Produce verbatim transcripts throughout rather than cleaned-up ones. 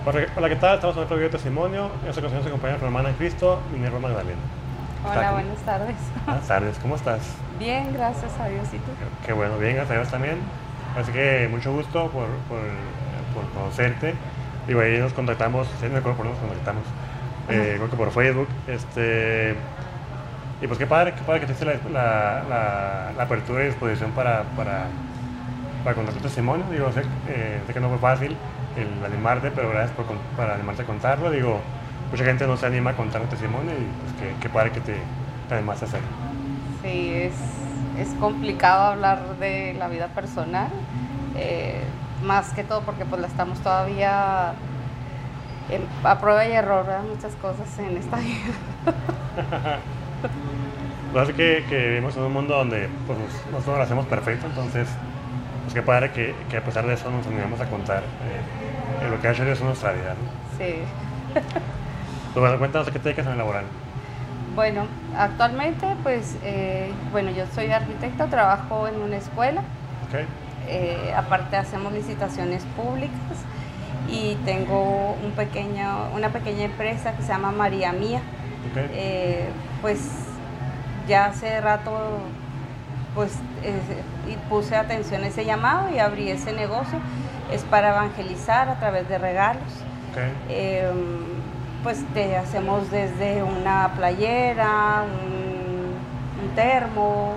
Hola, hola, ¿qué tal? Estamos en otro video de testimonio. En esta ocasión se acompaña con hermana en Cristo, Minerva Magdalena. Hola, buenas tardes. Buenas tardes, ¿cómo estás? Bien, gracias a Dios. ¿Y tú? Qué, qué bueno, bien, gracias a Dios también. Así que mucho gusto por, por, por conocerte. Digo, ahí nos contactamos, sí, no me acuerdo por dónde nos contactamos. Eh, creo que por Facebook. Este, y pues qué padre, qué padre que te la, la, la, la apertura y disposición para, para, para contar tu testimonio. Digo, sé, eh, sé que no fue fácil el animarte, pero gracias por, para animarte a contarlo. Digo, mucha gente no se anima a contar un testimonio y pues qué, qué padre que te, te animaste a hacerlo. Sí, es, es complicado hablar de la vida personal, eh, más que todo porque pues la estamos todavía en, a prueba y error, ¿verdad? Muchas cosas en esta vida. Lo hace que, que vivimos en un mundo donde pues, nosotros lo hacemos perfecto, entonces pues qué padre que, que a pesar de eso nos animamos a contar eh, lo que ha hecho Dios en nuestra vida, ¿no? Sí. Pues bueno, cuéntanos a qué te dedicas en el laboral. Bueno, actualmente pues, eh, bueno, yo soy arquitecta, trabajo en una escuela. Okay. Eh, aparte hacemos licitaciones públicas y tengo un pequeño, una pequeña empresa que se llama María Mía. Okay. Eh, pues ya hace rato pues eh, puse atención a ese llamado y abrí ese negocio. Es para evangelizar a través de regalos. Okay. Eh, pues te hacemos desde una playera, un, un termo,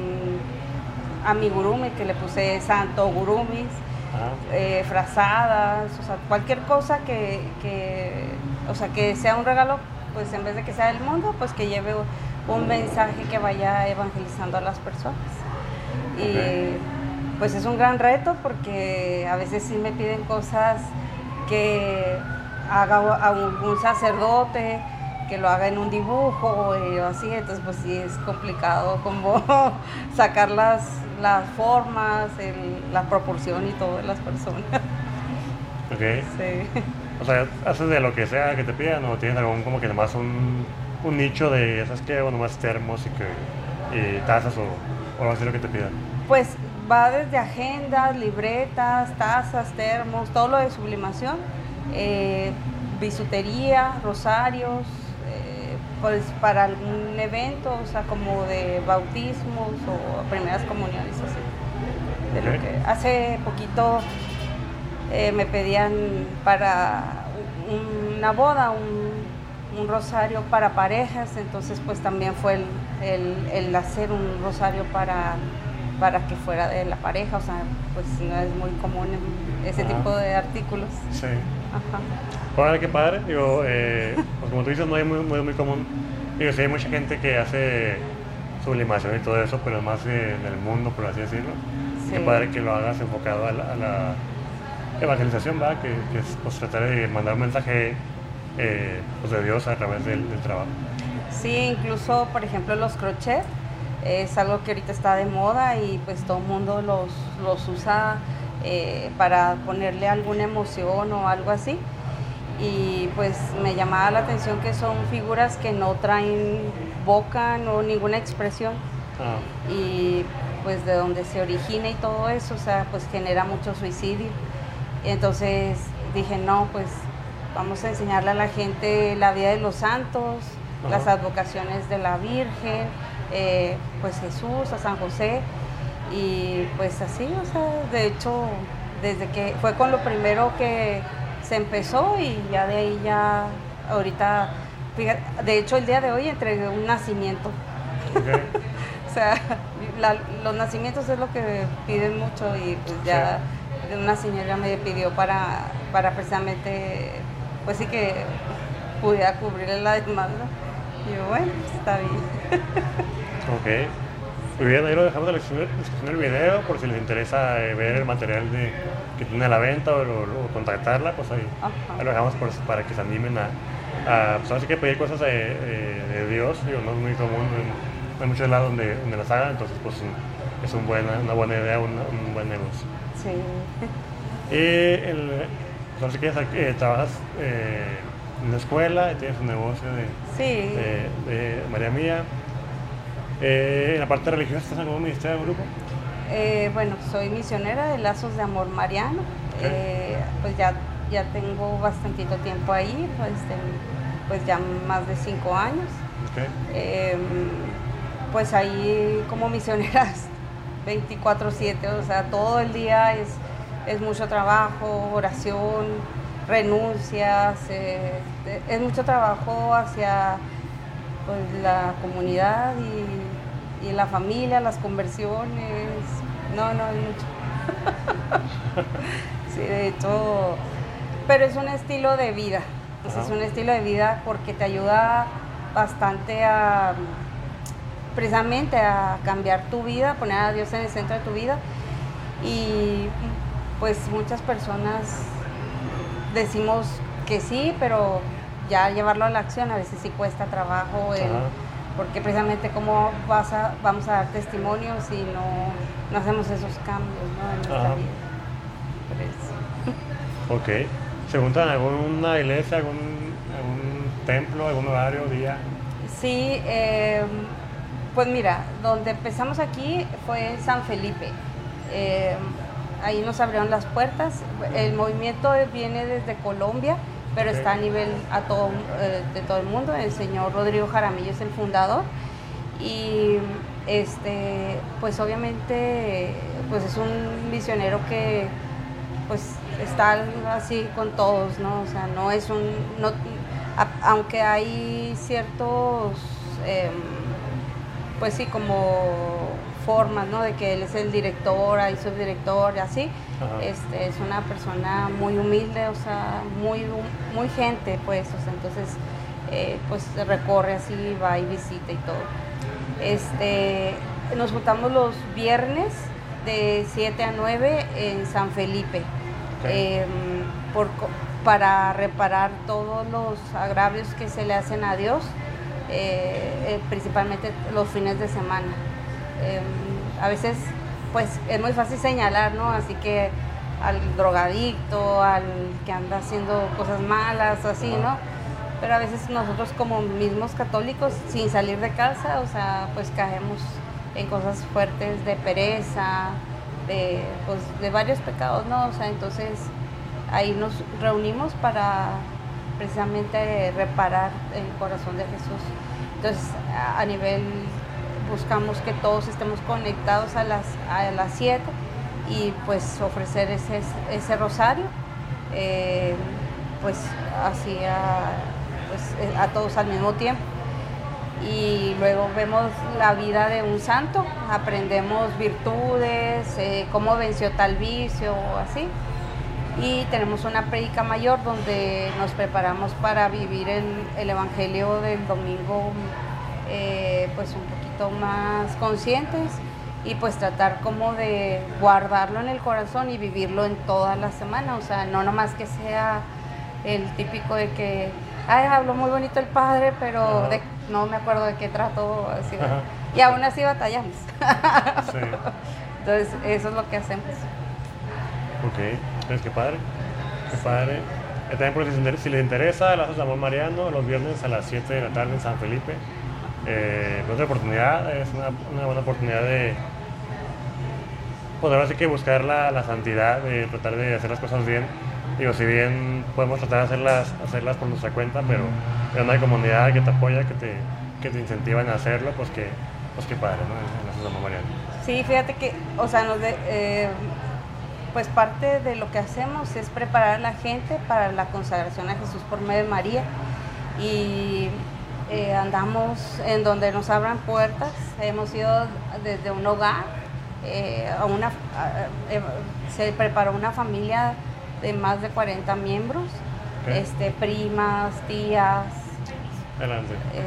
un amigurumi que le puse santo gurumis, eh, frazadas, o sea, cualquier cosa que, que, o sea, que sea un regalo, pues en vez de que sea del mundo, pues que lleve un mensaje que vaya evangelizando a las personas. Okay. Y pues es un gran reto porque a veces sí me piden cosas que haga a un sacerdote, que lo haga en un dibujo o así, entonces pues sí es complicado como sacar las, las formas, el, la proporción y todo de las personas. Ok. Sí. O sea, haces de lo que sea que te pidan o tienes algún como que nomás un, un nicho de, ¿sabes qué? O nomás termos y, que, y tazas o, o algo así lo que te pidan. Pues va desde agendas, libretas, tazas, termos, todo lo de sublimación, eh, bisutería, rosarios, eh, pues para algún evento, o sea, como de bautismos o primeras comuniones, así. De Okay. lo que hace poquito eh, me pedían para una boda, un, un rosario para parejas, entonces pues también fue el, el, el hacer un rosario para para que fuera de la pareja, o sea, pues no es muy común ese Ajá. tipo de artículos. Sí. Ajá. Bueno, qué padre, digo, eh, pues como tú dices, no es muy, muy, muy común. Digo, sí hay mucha gente que hace sublimación y todo eso, pero es más de, del mundo, por así decirlo. Sí. Qué padre que lo hagas enfocado a la, a la evangelización, ¿verdad? Que, que es pues, tratar de mandar un mensaje eh, pues, de Dios a través del, del trabajo. Sí, incluso, por ejemplo, los crochet. Es algo que ahorita está de moda y pues todo el mundo los, los usa eh, para ponerle alguna emoción o algo así. Y pues me llamaba la atención que son figuras que no traen boca, no ninguna expresión. Ah. Y pues de donde se origina y todo eso, o sea, pues genera mucho suicidio. Entonces dije, no, pues vamos a enseñarle a la gente la vida de los santos, Ajá. las advocaciones de la Virgen, Eh, pues Jesús, a San José, y pues así, o sea, de hecho, desde que fue con lo primero que se empezó y ya de ahí ya, ahorita, fíjate, de hecho el día de hoy entregué un nacimiento. Okay. O sea, la, los nacimientos es lo que piden mucho y pues ya sí. Una señora me pidió para, para precisamente, pues sí que pudiera cubrirle la demanda. Y yo, bueno, está bien. Ok, muy bien, ahí lo dejamos en la descripción del video por si les interesa eh, ver el material de, que tiene a la venta o, o, o contactarla, pues ahí, ahí lo dejamos por, para que se animen a, a pues así que pedir cosas de, de, de Dios, digo, no es muy común, no hay muchos lados donde, donde las hagan, entonces pues un, es un buena, una buena idea, un, un buen negocio. Sí. Y el, entonces que eh, trabajas eh, en la escuela y tienes un negocio de, sí. de, de María Mía. Eh, ¿En la parte religiosa estás en algún ministerio o grupo? Eh, bueno, soy misionera de Lazos de Amor Mariano. Okay. Eh, pues ya ya tengo bastantito tiempo ahí, pues, este, pues ya más de cinco años. Okay. Eh, pues ahí como misioneras veinticuatro siete, o sea, todo el día es, es mucho trabajo, oración, renuncias, eh, es mucho trabajo hacia pues, la comunidad y, y la familia, las conversiones. No, no, es mucho. Sí, de hecho, pero es un estilo de vida. Pues es un estilo de vida porque te ayuda bastante a, precisamente a cambiar tu vida, poner a Dios en el centro de tu vida. Y pues muchas personas decimos que sí, pero ya llevarlo a la acción a veces sí cuesta trabajo, el, porque precisamente cómo vas a, vamos a dar testimonio si no, no hacemos esos cambios, ¿no? En nuestra Ajá. vida. Por eso. Ok. ¿Se juntan en alguna iglesia, algún, algún templo, algún horario, día? Sí, eh, pues mira, donde empezamos aquí fue San Felipe. Eh, ahí nos abrieron las puertas. El movimiento viene desde Colombia, pero Okay. está a nivel a todo, eh, de todo el mundo. El señor Rodrigo Jaramillo es el fundador. Y este, pues obviamente pues es un misionero que pues está así con todos, ¿no? O sea, no es un, no, a, aunque hay ciertos, eh, pues sí, como formas, ¿no? De que él es el director, hay subdirector y así. Ajá. Este, es una persona muy humilde, o sea, muy, muy gente, pues, o sea, entonces, eh, pues recorre así, va y visita y todo. Este, nos juntamos los viernes de siete a nueve en San Felipe. Okay. Eh, por, para reparar todos los agravios que se le hacen a Dios, eh, eh, principalmente los fines de semana. Eh, a veces pues es muy fácil señalar, ¿no? Así que al drogadicto, al que anda haciendo cosas malas, así, ¿no? Pero a veces nosotros como mismos católicos, sin salir de casa, o sea, pues caemos en cosas fuertes de pereza, de, pues, de varios pecados, ¿no? O sea, entonces ahí nos reunimos para precisamente reparar el corazón de Jesús. Entonces, a, a nivel, buscamos que todos estemos conectados a las a las siete y pues ofrecer ese, ese rosario, eh, pues así a, pues, a todos al mismo tiempo. Y luego vemos la vida de un santo, aprendemos virtudes, eh, cómo venció tal vicio o así. Y tenemos una prédica mayor donde nos preparamos para vivir el, el evangelio del domingo, eh, pues un poquito más conscientes y pues tratar como de guardarlo en el corazón y vivirlo en toda la semana. O sea, no nomás que sea el típico de que, ay, habló muy bonito el padre, pero de, no me acuerdo de qué trató, así, y aún así batallamos. Sí. Entonces, eso es lo que hacemos. Ok, entonces qué padre, qué padre. Eh, también por si, si les interesa, Lazos de Amor Mariano, los viernes a las siete de la tarde en San Felipe. Eh, otra oportunidad, es una, una buena oportunidad de poder así que buscar la, la santidad, de tratar de hacer las cosas bien. Digo, si bien podemos tratar de hacerlas, hacerlas por nuestra cuenta, pero hay una comunidad que te apoya, que te, que te incentivan a hacerlo, pues que, pues que padre, ¿no? En Lazos de Amor Mariano. Sí, fíjate que, o sea, nos de, eh, pues parte de lo que hacemos es preparar a la gente para la consagración a Jesús por medio de María. Y eh, andamos en donde nos abran puertas. Hemos ido desde un hogar, eh, a una, a, eh, se preparó una familia de más de cuarenta miembros, okay. este, primas, tías. Adelante. Eh,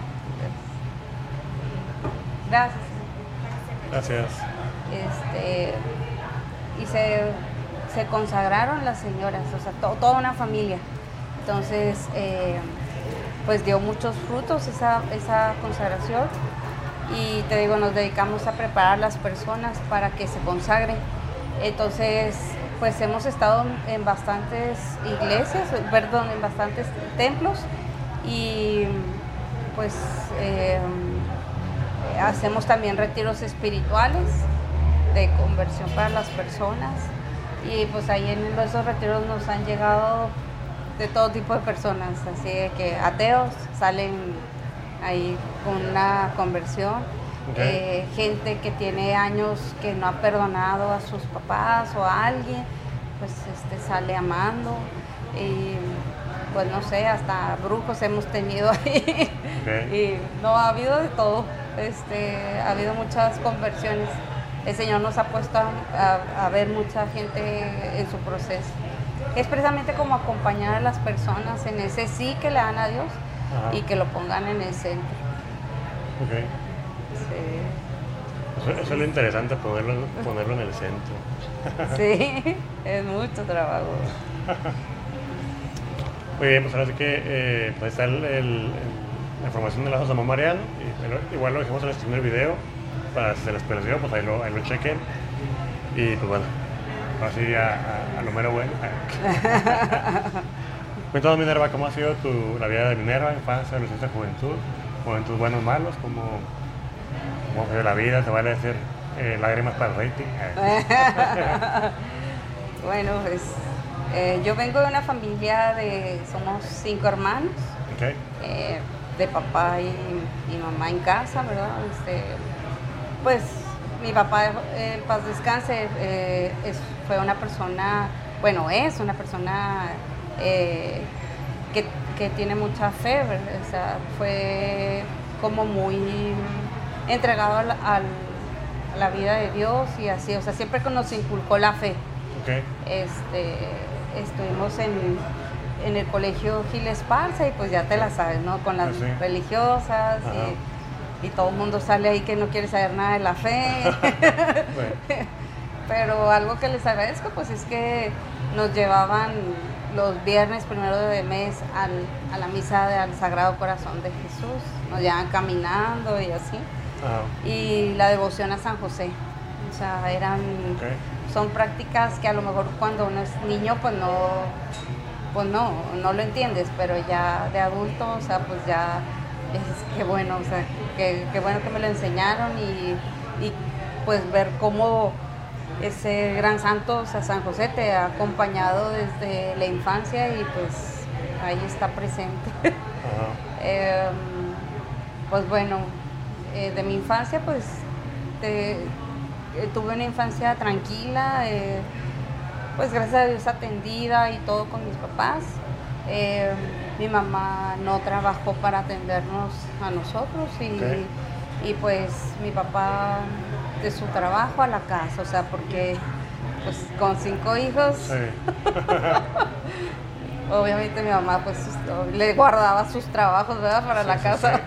gracias. Gracias. Este, y se, se consagraron las señoras, o sea, to, toda una familia. Entonces, eh, pues dio muchos frutos esa, esa consagración. Y te digo, nos dedicamos a preparar a las personas para que se consagren. Entonces, pues hemos estado en bastantes iglesias, perdón, en bastantes templos y pues eh, hacemos también retiros espirituales de conversión para las personas Y pues ahí en esos retiros nos han llegado de todo tipo de personas, así de que ateos salen ahí con una conversión, okay. eh, gente que tiene años que no ha perdonado a sus papás o a alguien, pues este sale amando, y pues no sé, hasta brujos hemos tenido ahí, okay. Y no, ha habido de todo, este, ha habido muchas conversiones. El Señor nos ha puesto a, a, a ver mucha gente en su proceso. Es precisamente como acompañar a las personas en ese sí que le dan a Dios. Ajá. Y que lo pongan en el centro. Okay. Sí. Eso, eso es lo interesante, poderlo, ponerlo en el centro. Sí, es mucho trabajo. Muy bien, pues ahora sí que eh, pues está el, el, el, la información de Lazos de Amor Mariano. Y, igual lo dejamos en el primer video. Para si se les perdió, pues ahí lo, ahí lo chequen. Y pues bueno, así a, a, a lo mero bueno. Cuéntanos, Minerva, ¿cómo ha sido tu, la vida de Minerva, infancia, adolescencia, juventud? Momentos buenos, malos, ¿cómo, cómo ha sido la vida? ¿Se vale decir eh, lágrimas para el rating? Bueno, pues eh, yo vengo de una familia de, somos cinco hermanos, okay. eh, de papá y, y mamá en casa, ¿verdad? Este, pues mi papá, eh, en paz descanse, eh, es, fue una persona, bueno, es una persona eh, que, que tiene mucha fe, ¿verdad? O sea, fue como muy entregado al, al, a la vida de Dios y así, o sea, siempre nos inculcó la fe. Okay. Este, estuvimos en, en el colegio Gil Esparza y pues ya te la sabes, ¿no? Con las ¿Ah, sí? religiosas y, y todo el mundo sale ahí que no quiere saber nada de la fe. Bueno. Pero algo que les agradezco pues es que nos llevaban los viernes primero de mes al, a la misa del Sagrado Corazón de Jesús, nos llevaban caminando y así. Ajá. Y la devoción a San José, o sea, eran... Okay. Son prácticas que a lo mejor cuando uno es niño pues no, pues no, no lo entiendes, pero ya de adulto, o sea, pues ya es que bueno, o sea, que, que bueno que me lo enseñaron y, y pues ver cómo ese gran santo, o sea, San José te ha acompañado desde la infancia y pues ahí está presente. eh, pues bueno, eh, de mi infancia pues te, tuve una infancia tranquila, eh, pues gracias a Dios atendida y todo con mis papás. Eh, mi mamá no trabajó para atendernos a nosotros y, okay. y pues mi papá de su trabajo a la casa, o sea, porque pues con cinco hijos, sí. Obviamente mi mamá pues le guardaba sus trabajos, ¿verdad? Para sí, la casa.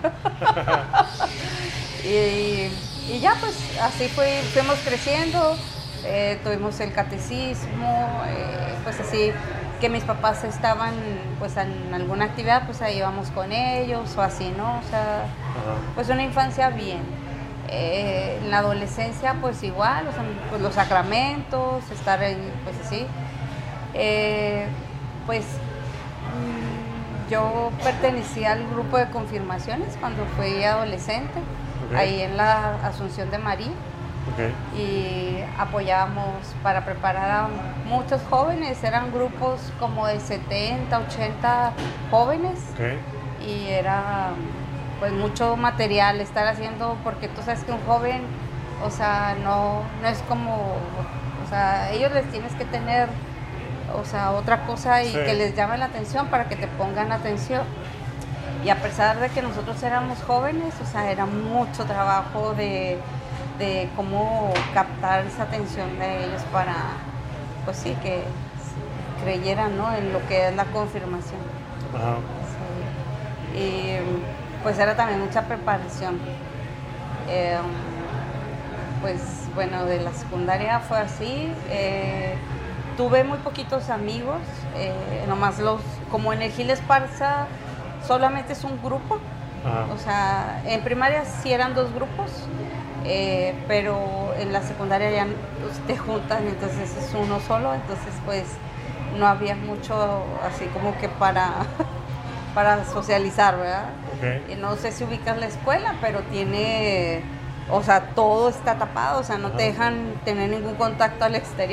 Sí. y, Y ya pues así fue, fuimos creciendo, eh, tuvimos el catecismo, eh, pues así que mis papás estaban pues en alguna actividad, pues ahí íbamos con ellos o así, ¿no? O sea, uh-huh. Pues una infancia bien. Eh, en la adolescencia pues igual, o sea, pues los sacramentos, estar en, pues así. Eh, pues mmm, yo pertenecía al grupo de confirmaciones cuando fui adolescente. Okay. Ahí en la Asunción de María. Okay. Y apoyábamos para preparar a muchos jóvenes, eran grupos como de setenta, ochenta jóvenes. Okay. Y era pues mucho material estar haciendo, porque tú sabes que un joven, o sea, no, no es como, o sea, ellos les tienes que tener, o sea, otra cosa y sí. Que les llame la atención para que te pongan atención. Y a pesar de que nosotros éramos jóvenes, o sea, era mucho trabajo de, de cómo captar esa atención de ellos para, pues sí, que creyeran, ¿no? En lo que es la confirmación. Ajá. Sí. Y pues era también mucha preparación. Eh, pues bueno, de la secundaria fue así. Eh, tuve muy poquitos amigos, eh, nomás los, como en el Gil Esparza, solamente es un grupo. Ajá. O sea, en primaria sí eran dos grupos, eh, pero en la secundaria ya pues, te juntan, entonces es uno solo, entonces pues no había mucho así como que para, para socializar, ¿verdad? Okay. Y no sé si ubicas la escuela, pero tiene, o sea, todo está tapado, o sea, no Ajá. te dejan tener ningún contacto al exterior.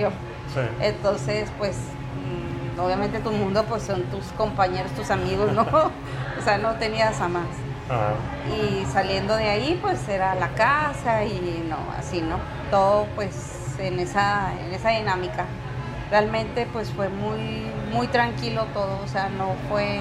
Sí. Entonces, pues, mmm, obviamente tu mundo pues son tus compañeros, tus amigos, ¿no? O sea, no tenías a más. Ajá. Y saliendo de ahí, pues era la casa y no, así, ¿no? Todo pues en esa, en esa dinámica. Realmente pues fue muy, muy tranquilo todo, o sea, no fue,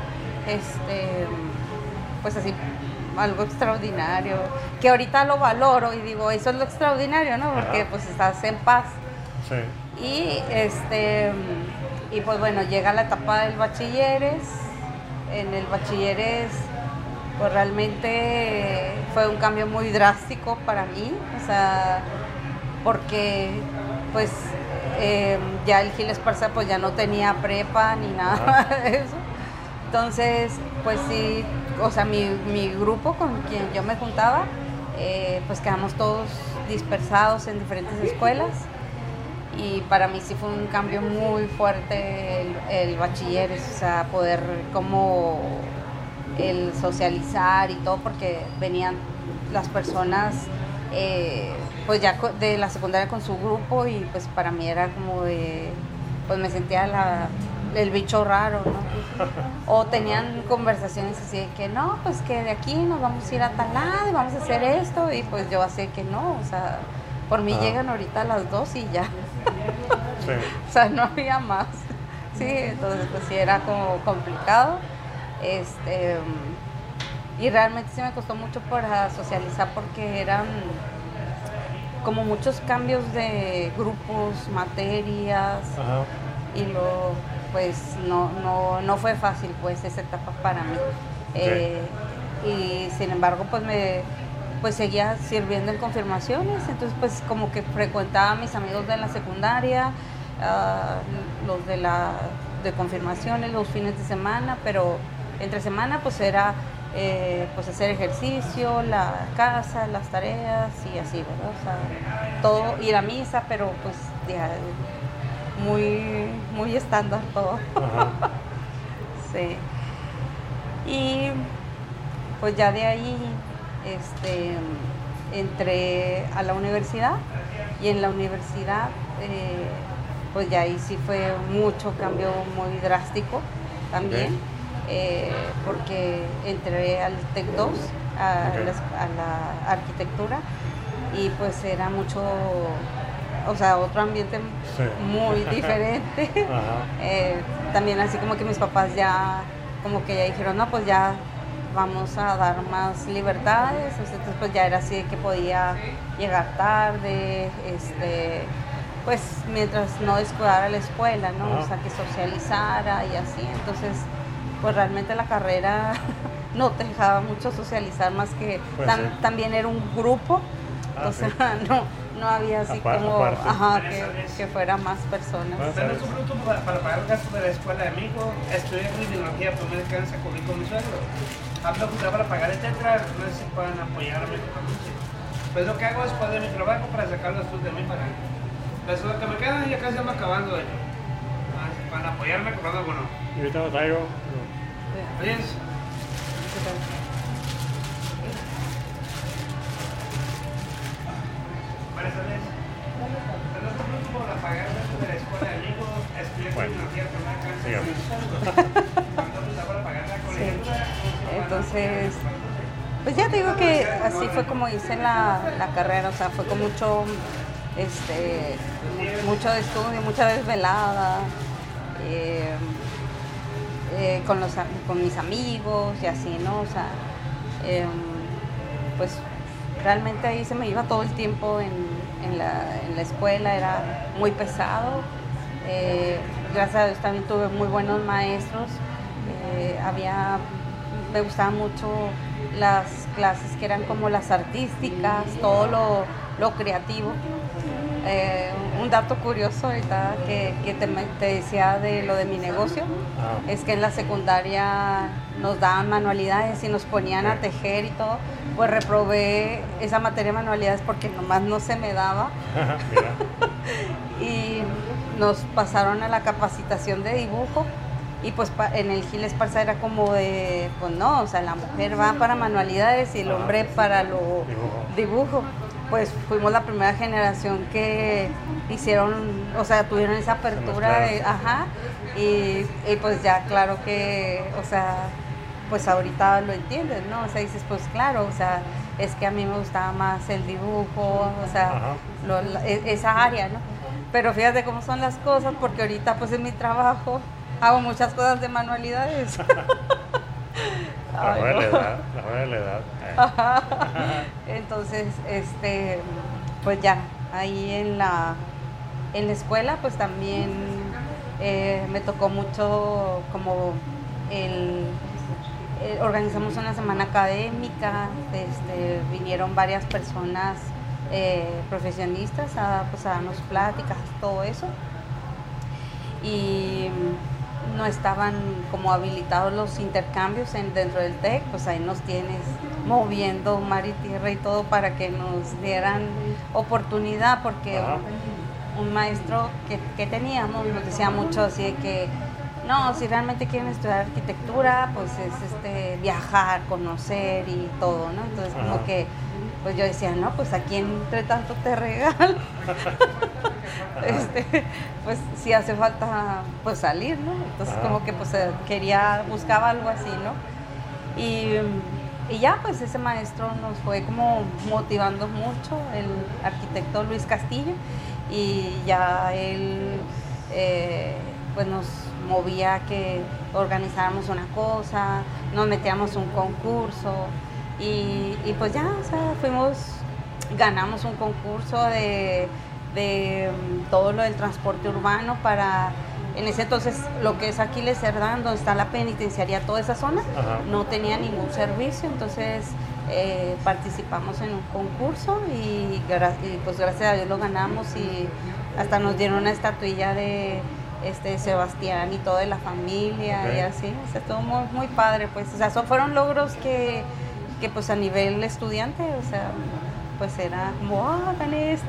este, pues así, algo extraordinario, que ahorita lo valoro y digo, eso es lo extraordinario, ¿no? Porque Ajá. pues estás en paz. Sí. Y este, y pues bueno, llega la etapa del bachilleres. En el bachilleres pues realmente fue un cambio muy drástico para mí, o sea, porque pues eh, ya el Gil Esparza pues ya no tenía prepa ni nada Ajá. de eso. Entonces, pues sí, o sea, mi, mi grupo con quien yo me juntaba, eh, pues quedamos todos dispersados en diferentes escuelas. Y para mí sí fue un cambio muy fuerte el, el bachilleres, o sea, poder como el socializar y todo, porque venían las personas eh, pues ya de la secundaria con su grupo y pues para mí era como de, pues me sentía la, el bicho raro, ¿no? O tenían conversaciones así de que no, pues que de aquí nos vamos a ir a tal lado y vamos a hacer esto, y pues yo así que no, o sea, por mí Ajá. llegan ahorita a las dos y ya. Sí. O sea, no había más. Sí, entonces pues sí era como complicado. Este, y realmente sí me costó mucho para socializar porque eran como muchos cambios de grupos, materias. Ajá. Y lo, pues no, no, no fue fácil pues esa etapa para mí. Okay. Eh, y sin embargo pues me pues seguía sirviendo en confirmaciones, entonces pues como que frecuentaba a mis amigos de la secundaria, uh, los de la de confirmaciones los fines de semana, pero entre semana pues era eh, pues hacer ejercicio, la casa, las tareas y así, ¿verdad? O sea, todo, ir a misa, pero pues ya muy, muy estándar todo. Ajá. Sí. Y pues ya de ahí este, entré a la universidad, y en la universidad eh, pues ya ahí sí fue mucho cambio muy drástico también. Okay. Eh, porque entré al TEC dos, a, okay. la, a la arquitectura, y pues era mucho, o sea, otro ambiente sí. muy diferente. eh, también así como que mis papás ya, como que ya dijeron, no, pues ya vamos a dar más libertades, entonces pues ya era así que podía llegar tarde, este, pues mientras no descuidara la escuela, ¿no? Ajá. O sea, que socializara y así, entonces pues realmente la carrera no te dejaba mucho socializar, más que pues tam, sí. también era un grupo, ah, o sea, sí. no, no había así aparte, como aparte. Ajá, que, que fuera más personas. Tenemos un grupo para, para pagar el gasto de la escuela de mi hijo, estudié criminología, pero me alcanza a cubrir con mi sueldo. Hablo para pagar etcétera, no sé si pueden apoyarme con eso. Pues lo que hago después de mi trabajo para sacar los estudios de mí para pues lo que me quedan ya casi me acabando de para apoyarme comprando alguno. Y ahorita lo traigo. ¿Oyes? Para eso es. Tenemos un grupo para pagar el de la escuela de amigos, estudiar criminología, pero me alcanza. Para pagar la colegiatura. Entonces, pues ya te digo que así fue como hice la, la carrera, o sea, fue con mucho, este, mucho de estudio, mucha desvelada, eh, eh, con, los, con mis amigos y así, ¿no? O sea, eh, pues realmente ahí se me iba todo el tiempo en, en, la, en la escuela, era muy pesado. Eh, gracias a Dios también tuve muy buenos maestros, eh, había... me gustaban mucho las clases que eran como las artísticas, todo lo, lo creativo. Eh, un dato curioso ahorita que, que te, te decía de lo de mi negocio, ah. es que en la secundaria nos daban manualidades y nos ponían a tejer y todo. Pues reprobé esa materia de manualidades porque nomás no se me daba. Y nos pasaron a la capacitación de dibujo. Y pues en el Gil Esparza era como de, pues no, o sea, la mujer va para manualidades y el hombre para lo dibujo. pues fuimos la primera generación que hicieron, o sea, tuvieron esa apertura de, ajá, y, y pues ya claro que, o sea, pues ahorita lo entiendes, ¿no? O sea, dices, pues claro, o sea, es que a mí me gustaba más el dibujo, o sea, lo, la, esa área, ¿no? Pero fíjate cómo son las cosas, porque ahorita pues en mi trabajo hago muchas cosas de manualidades. La Ay, joven no. de la edad, la joven de la edad. Ajá. Entonces, este, pues ya, ahí en la, en la escuela, pues también eh, me tocó mucho como el, el- organizamos una semana académica, este, vinieron varias personas eh, profesionistas a, pues, a darnos pláticas, todo eso. Y no estaban como habilitados los intercambios en, dentro del TEC, pues ahí nos tienes moviendo mar y tierra y todo para que nos dieran oportunidad, porque Ajá. un, un maestro que, que teníamos nos decía mucho así de que no, si realmente quieren estudiar arquitectura, pues es este viajar, conocer y todo, ¿no? Entonces Ajá. como que pues yo decía, no, pues aquí entre tanto te regalo. Este, pues sí hace falta pues salir, ¿no? Entonces Ajá. como que pues eh, quería, buscaba algo así, ¿no? Y, y ya pues ese maestro nos fue como motivando mucho, el arquitecto Luis Castillo, y ya él eh, pues nos movía a que organizáramos una cosa, nos metíamos un concurso y, y pues ya, o sea, fuimos, ganamos un concurso de de um, todo lo del transporte urbano para, en ese entonces, lo que es Aquiles Cerdán, donde está la penitenciaría, toda esa zona, Ajá. no tenía ningún servicio, entonces eh, participamos en un concurso y, gra- y, pues gracias a Dios lo ganamos y hasta nos dieron una estatuilla de este Sebastián y todo de la familia. Ok. Y así, o sea, estuvo muy, muy padre, pues, o sea, son, fueron logros que, que pues a nivel estudiante, o sea, pues era como, ah, gané esto.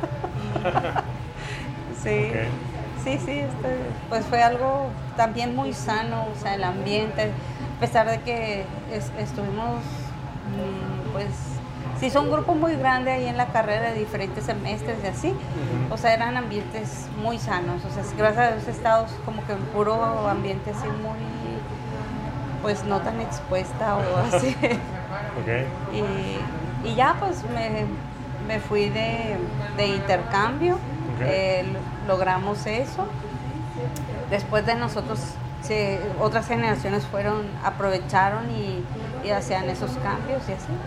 Sí, Ok. sí, sí, este, pues fue algo también muy sano, o sea, el ambiente, a pesar de que es- estuvimos, mm, pues, sí, son un grupo muy grande ahí en la carrera de diferentes semestres y así, Ujú. o sea, eran ambientes muy sanos, o sea, gracias a Dios he estado como que en puro ambiente así muy, pues, no tan expuesta o así. Ok. Y, y ya pues me, me fui de, de intercambio, Ok. eh, lo- logramos eso. Después de nosotros, se- otras generaciones fueron, aprovecharon y, y hacían esos cambios y así.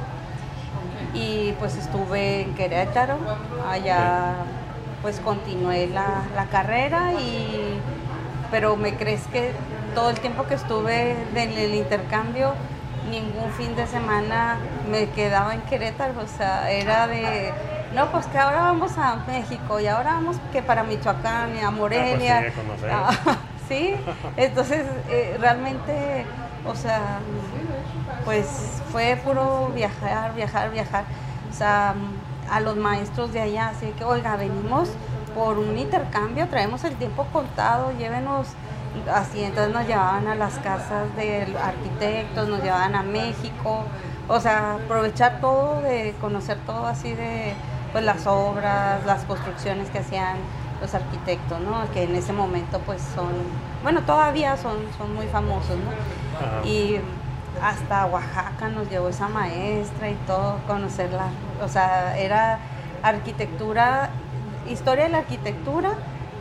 Y pues estuve en Querétaro, allá pues continué la, la carrera y pero me crees que todo el tiempo que estuve en el intercambio, ningún fin de semana me quedaba en Querétaro, o sea, era de, no, pues que ahora vamos a México y ahora vamos que para Michoacán y a Morelia. Ah, pues sí, a conocer. Ah, sí, entonces eh, realmente, o sea, pues fue puro viajar, viajar, viajar, o sea, a los maestros de allá, así que, oiga, venimos por un intercambio, traemos el tiempo contado, llévenos, así, entonces nos llevaban a las casas de arquitectos, nos llevaban a México, o sea, aprovechar todo, de conocer todo así de, pues las obras, las construcciones que hacían los arquitectos, ¿no? Que en ese momento pues son, bueno, todavía son, son muy famosos, ¿no? Ajá. Y hasta Oaxaca nos llevó esa maestra y todo, conocerla, o sea, era arquitectura, historia de la arquitectura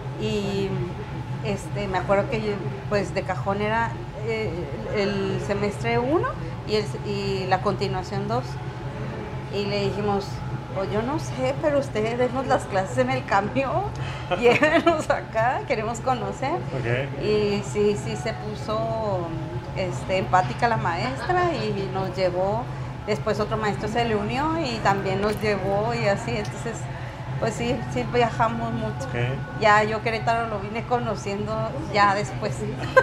y este, me acuerdo que yo, pues de cajón era eh, el semestre uno y, el, y la continuación dos y le dijimos, pues yo no sé, pero ustedes denos las clases en el camión, llévenos acá, queremos conocer. Ok. Y sí, sí se puso este, empática la maestra y nos llevó, después otro maestro se le unió y también nos llevó y así, entonces pues sí, sí viajamos mucho. Ok. Ya yo Querétaro lo vine conociendo ya después.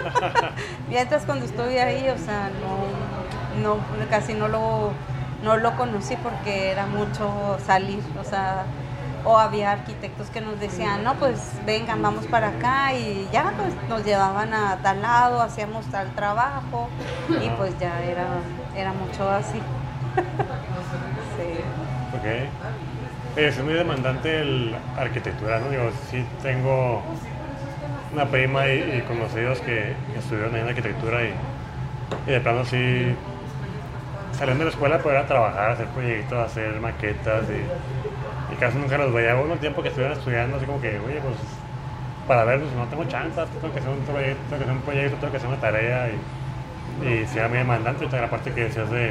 Mientras cuando estuve ahí, o sea, no, no casi no lo, no lo conocí porque era mucho salir, o sea, o había arquitectos que nos decían, no, pues vengan, vamos para acá y ya pues nos llevaban a tal lado, hacíamos tal trabajo y pues ya era, era mucho así. Sí. Ok. Es muy demandante el arquitectura, ¿no? Digo, sí tengo una prima y, y conocidos que estudiaron ahí en arquitectura y, y de plano sí saliendo de la escuela poder a trabajar, hacer proyectos, hacer maquetas y, y casi nunca los veía. Hubo un tiempo que estuvieron estudiando así como que, oye, pues para ver, pues no tengo chance, tengo que hacer un proyecto, tengo que hacer un proyecto, tengo que hacer una tarea y, y sí era muy demandante. Ahorita la parte que decías de,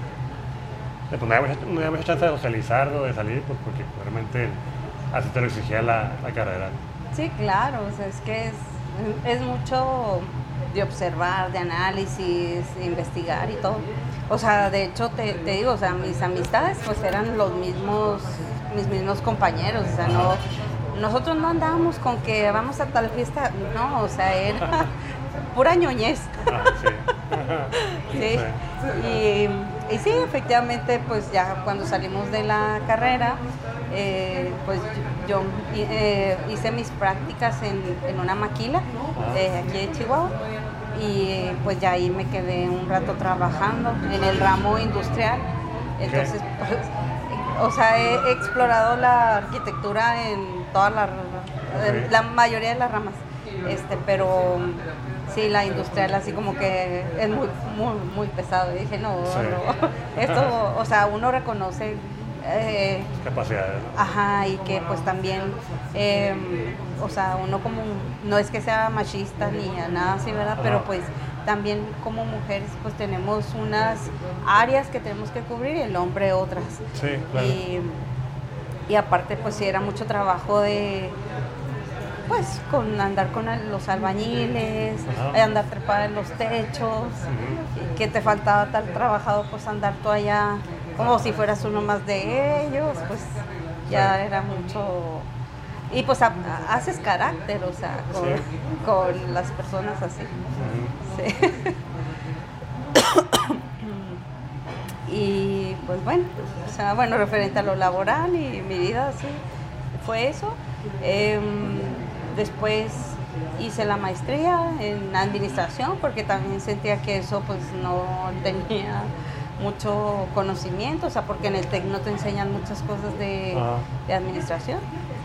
de pues no había, mucha, no había mucha chance de socializar o de salir, pues porque realmente así te lo exigía la, la carrera. Sí, claro, o sea, es que es, es mucho de observar, de análisis, de investigar y todo. O sea, de hecho, te, te digo, o sea, mis amistades pues eran los mismos, mis mismos compañeros, o sea, no, nosotros no andábamos con que vamos a tal fiesta, no, o sea, era pura ñoñez. Ah, sí. Sí, y, y sí, efectivamente, pues ya cuando salimos de la carrera, eh, pues yo eh, hice mis prácticas en, en una maquila de aquí de Chihuahua y pues ya ahí me quedé un rato trabajando en el ramo industrial. Entonces, pues, o sea, he explorado la arquitectura en todas las, okay. la mayoría de las ramas, este, pero sí, la industrial así como que es muy, muy, muy pesado. Y dije, no, sí. no, esto, o sea, uno reconoce eh, capacidades, ¿no? Ajá, y que pues también, eh, o sea, uno como, no es que sea machista ni nada así, ¿verdad? Ajá. Pero pues también como mujeres pues tenemos unas áreas que tenemos que cubrir y el hombre otras. Sí, claro. Y, y aparte pues sí era mucho trabajo de, pues con andar con los albañiles, ajá. andar trepada en los techos, uh-huh. que te faltaba tal trabajado, pues andar tú allá como si fueras uno más de ellos, pues ya sí. era mucho. Y pues a, a, haces carácter, o sea, con, sí. con las personas así. Uh-huh. Sí. Y pues bueno, o sea, bueno, referente a lo laboral y mi vida así, fue eso. Eh, después hice la maestría en administración porque también sentía que eso pues no tenía mucho conocimiento, o sea, porque en el TEC no te enseñan muchas cosas de, uh-huh. de administración.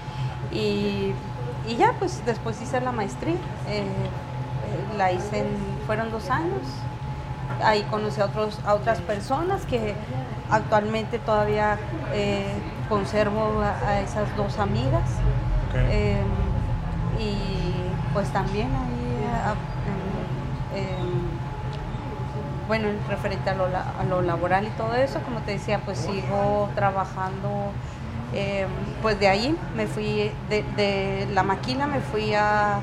Y, y ya, pues después hice la maestría, eh, eh, la hice, en, fueron dos años, ahí conocí a, otros, a otras personas que actualmente todavía eh, conservo a, a esas dos amigas, okay. eh, y pues también ahí, a, en, en, bueno, referente a lo, a lo laboral y todo eso, como te decía, pues sigo trabajando. Eh, pues de ahí me fui, de, de la maquila me fui a,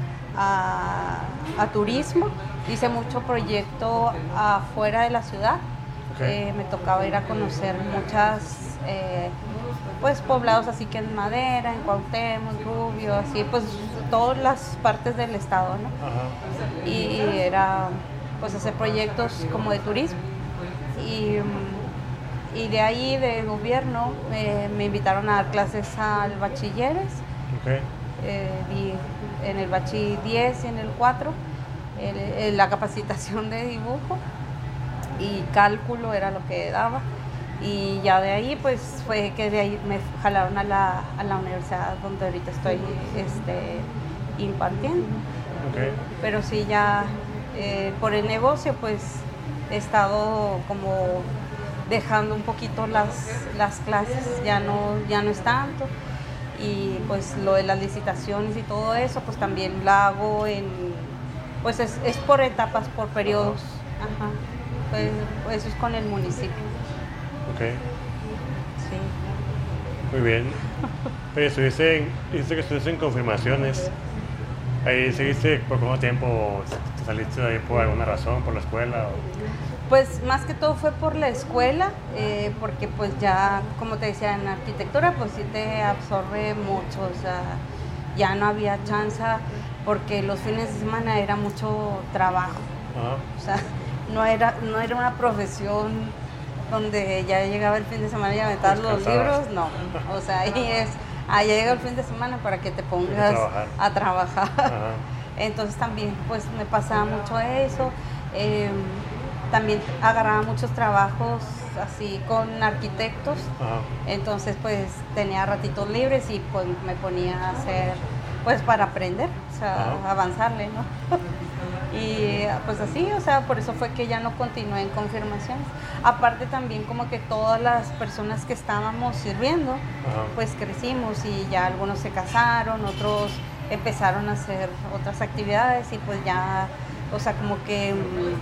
a, a turismo, hice mucho proyecto afuera de la ciudad, okay. eh, me tocaba ir a conocer muchas, eh, pues poblados así que en Madera, en Cuauhtémoc, Rubio, así pues todas las partes del estado, ¿no? Ajá. Y era pues hacer proyectos como de turismo y Y de ahí, de gobierno, eh, me invitaron a dar clases al bachilleres. Okay. Eh, di en el bachi diez y en el cuatro, el, el, la capacitación de dibujo y cálculo era lo que daba. Y ya de ahí, pues fue que de ahí me jalaron a la, a la universidad donde ahorita estoy este, impartiendo. Okay. Pero sí, ya eh, por el negocio, pues he estado como dejando un poquito las, las clases, ya no, ya no es tanto, y pues lo de las licitaciones y todo eso, pues también la hago en, pues es, es por etapas, por periodos, ajá, pues, pues eso es con el municipio. Ok. Sí. Muy bien. Oye, estuviste en, dijiste que estuviste en confirmaciones, ahí seguiste por cuánto tiempo, te saliste de ahí por alguna razón, por la escuela o... Pues más que todo fue por la escuela, eh, porque pues ya, como te decía, en arquitectura pues sí te absorbe mucho, o sea, ya no había chance porque los fines de semana era mucho trabajo. Uh-huh. O sea, no era, no era una profesión donde ya llegaba el fin de semana y aventabas los libros, no, o sea, ahí es, ahí llega el fin de semana para que te pongas trabajar. a trabajar. Uh-huh. Entonces también pues me pasaba mucho eso. Eh, También agarraba muchos trabajos así con arquitectos. Ajá. Entonces pues tenía ratitos libres y pues me ponía a hacer, pues para aprender, o sea, Ajá. avanzarle, ¿no? Y pues así, o sea, por eso fue que ya no continué en confirmaciones. Aparte también como que todas las personas que estábamos sirviendo, Ajá. pues crecimos y ya algunos se casaron, otros empezaron a hacer otras actividades y pues ya, o sea, como que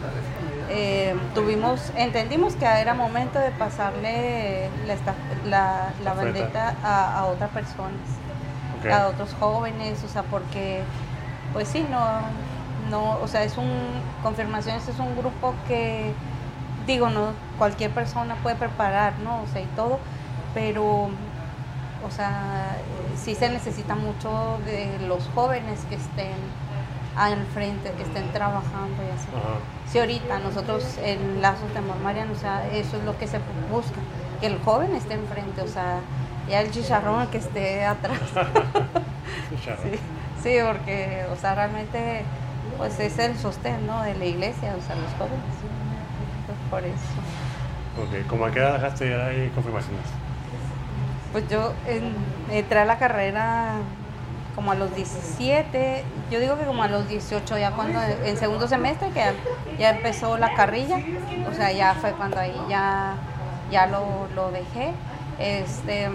eh, tuvimos, entendimos que era momento de pasarle la, esta- la, la Estafeta. bandera a, a otras personas, Ok. a otros jóvenes, o sea, porque, pues sí, no, no, o sea, es un, confirmaciones es un grupo que, digo, no, cualquier persona puede preparar, ¿no? O sea, y todo, pero, o sea, sí se necesita mucho de los jóvenes que estén al frente, que estén trabajando y así. Ajá. Sí, ahorita nosotros en Lazos de Amor Mariano, o sea, eso es lo que se busca, que el joven esté enfrente, o sea, ya el chicharrón que esté atrás. Chicharrón. Sí, sí, porque, o sea, realmente, pues es el sostén, ¿no? De la iglesia, o sea, los jóvenes. Pues por eso. Ok, ¿cómo a qué edad dejaste ya ahí confirmaciones? Pues yo en- entré a la carrera como a los diecisiete, yo digo que como a los dieciocho, ya cuando en segundo semestre que ya, ya empezó la carrilla, o sea, ya fue cuando ahí ya, ya lo, lo dejé, este,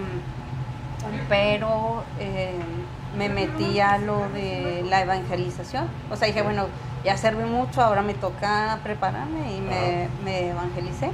pero eh, me metí a lo de la evangelización, o sea, dije, bueno, ya serví mucho, ahora me toca prepararme y me, me evangelicé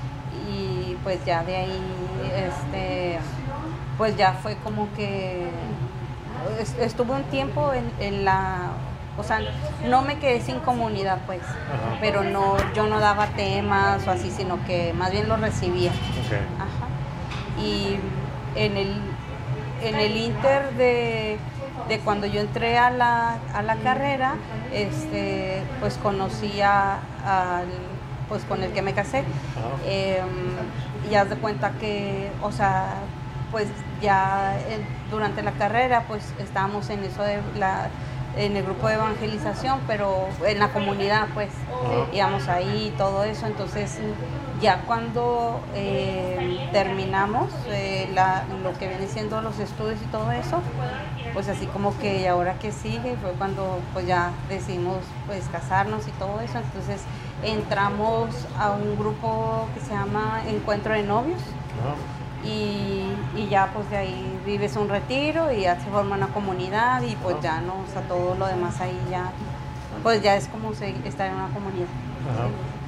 y pues ya de ahí, este, pues ya fue como que est- estuve un tiempo en, en la, o sea, no me quedé sin comunidad pues, Ajá. pero no, yo no daba temas o así, sino que más bien lo recibía. Ok. Ajá. Y en el, en el inter de, de cuando yo entré a la, a la carrera, este, pues conocí a, al, pues con el que me casé. Ajá. Eh, y haz de cuenta que, o sea, pues ya eh, durante la carrera, pues estábamos en eso de la, en el grupo de evangelización, pero en la comunidad, pues Ajá. íbamos ahí y todo eso. Entonces, ya cuando eh, terminamos eh, la, lo que viene siendo los estudios y todo eso, pues así como que ¿y ahora qué sigue? Fue cuando pues ya decidimos pues casarnos y todo eso. Entonces entramos a un grupo que se llama Encuentro de Novios. Ajá. Y, y ya pues de ahí vives un retiro y ya se forma una comunidad y pues ya no, o sea, todo lo demás ahí ya, pues ya es como se- estar en una comunidad. Ajá.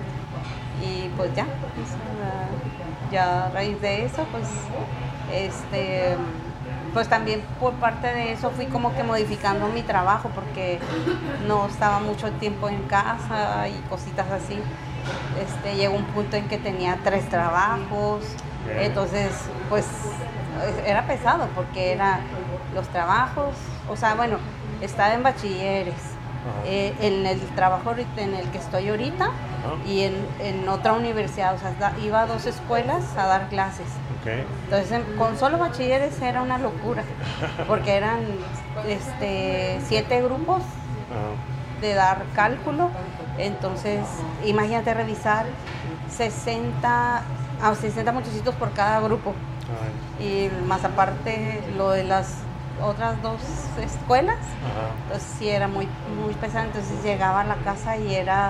Y pues ya, pues, ah, ya a raíz de eso, pues, este, pues también por parte de eso fui como que modificando mi trabajo porque no estaba mucho tiempo en casa y cositas así. Este, llegó un punto en que tenía tres trabajos, Bien. entonces pues era pesado porque era los trabajos, o sea, bueno, estaba en bachilleres, Ajá. eh, en el trabajo ahorita- en el que estoy ahorita Ajá. y en, en otra universidad, o sea, da- iba a dos escuelas a dar clases. Ok. Entonces, en- con solo bachilleres era una locura, porque eran este, siete grupos Ajá. de dar cálculo. Entonces, imagínate revisar sesenta, a sesenta muchachitos por cada grupo. Ay. Y más aparte lo de las otras dos escuelas, Ajá. entonces sí era muy, muy pesado. Entonces llegaba a la casa y era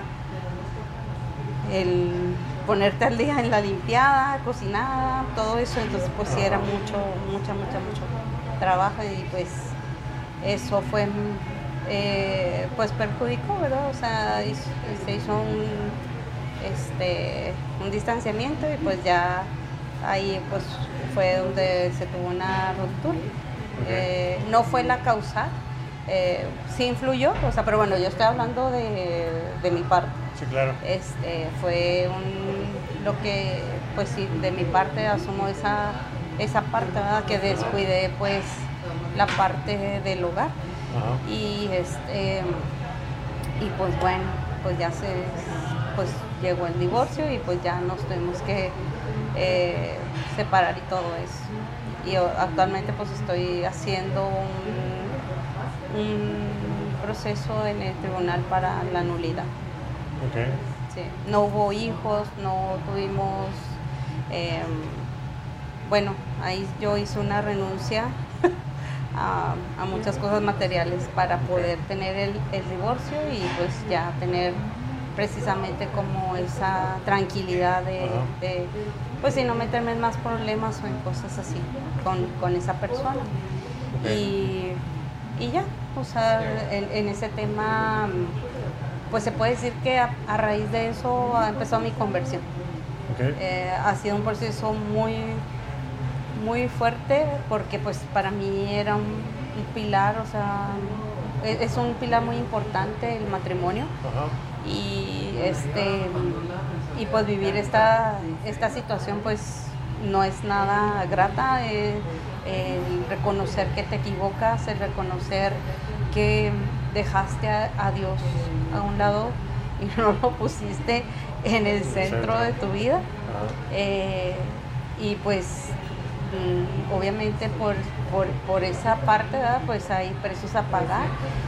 el ponerte al día en la limpiada, cocinar, todo eso. Entonces pues sí era mucho, mucha, mucha, mucho trabajo y pues eso fue, eh, pues perjudicó, ¿verdad? O sea, hizo- se hizo un, este, un distanciamiento y pues ya ahí pues fue donde se tuvo una ruptura. Ok. Eh, no fue la causal, eh, sí influyó, o sea, pero bueno, yo estoy hablando de, de mi parte. Sí, claro. Este, fue un, lo que, pues sí, de mi parte asumo esa, esa parte, ¿verdad? Que descuidé pues la parte del hogar. Ajá. Y este, y pues bueno, pues ya se, pues llegó el divorcio y pues ya nos tuvimos que eh, separar y todo eso. Y o- actualmente pues estoy haciendo un, un proceso en el tribunal para la nulidad. Ok. Sí. No hubo hijos, no tuvimos Eh, bueno, ahí yo hice una renuncia a, a muchas cosas materiales para poder tener el, el divorcio y pues ya tener precisamente como esa tranquilidad de, de pues si no meterme en más problemas o en cosas así con, con esa persona. Okay. Y, y ya, o sea, en, en ese tema, pues se puede decir que a, a raíz de eso ha empezado mi conversión. Okay. Eh, ha sido un proceso muy, muy fuerte porque pues para mí era un, un pilar, o sea, es, es un pilar muy importante el matrimonio. Uh-huh. Y este y pues vivir esta, esta situación pues no es nada grata, eh, el reconocer que te equivocas, el reconocer que dejaste a, a Dios a un lado y no lo pusiste en el centro de tu vida. Eh, y pues mm, obviamente por, por, por esa parte, ¿verdad? Pues hay precios a pagar.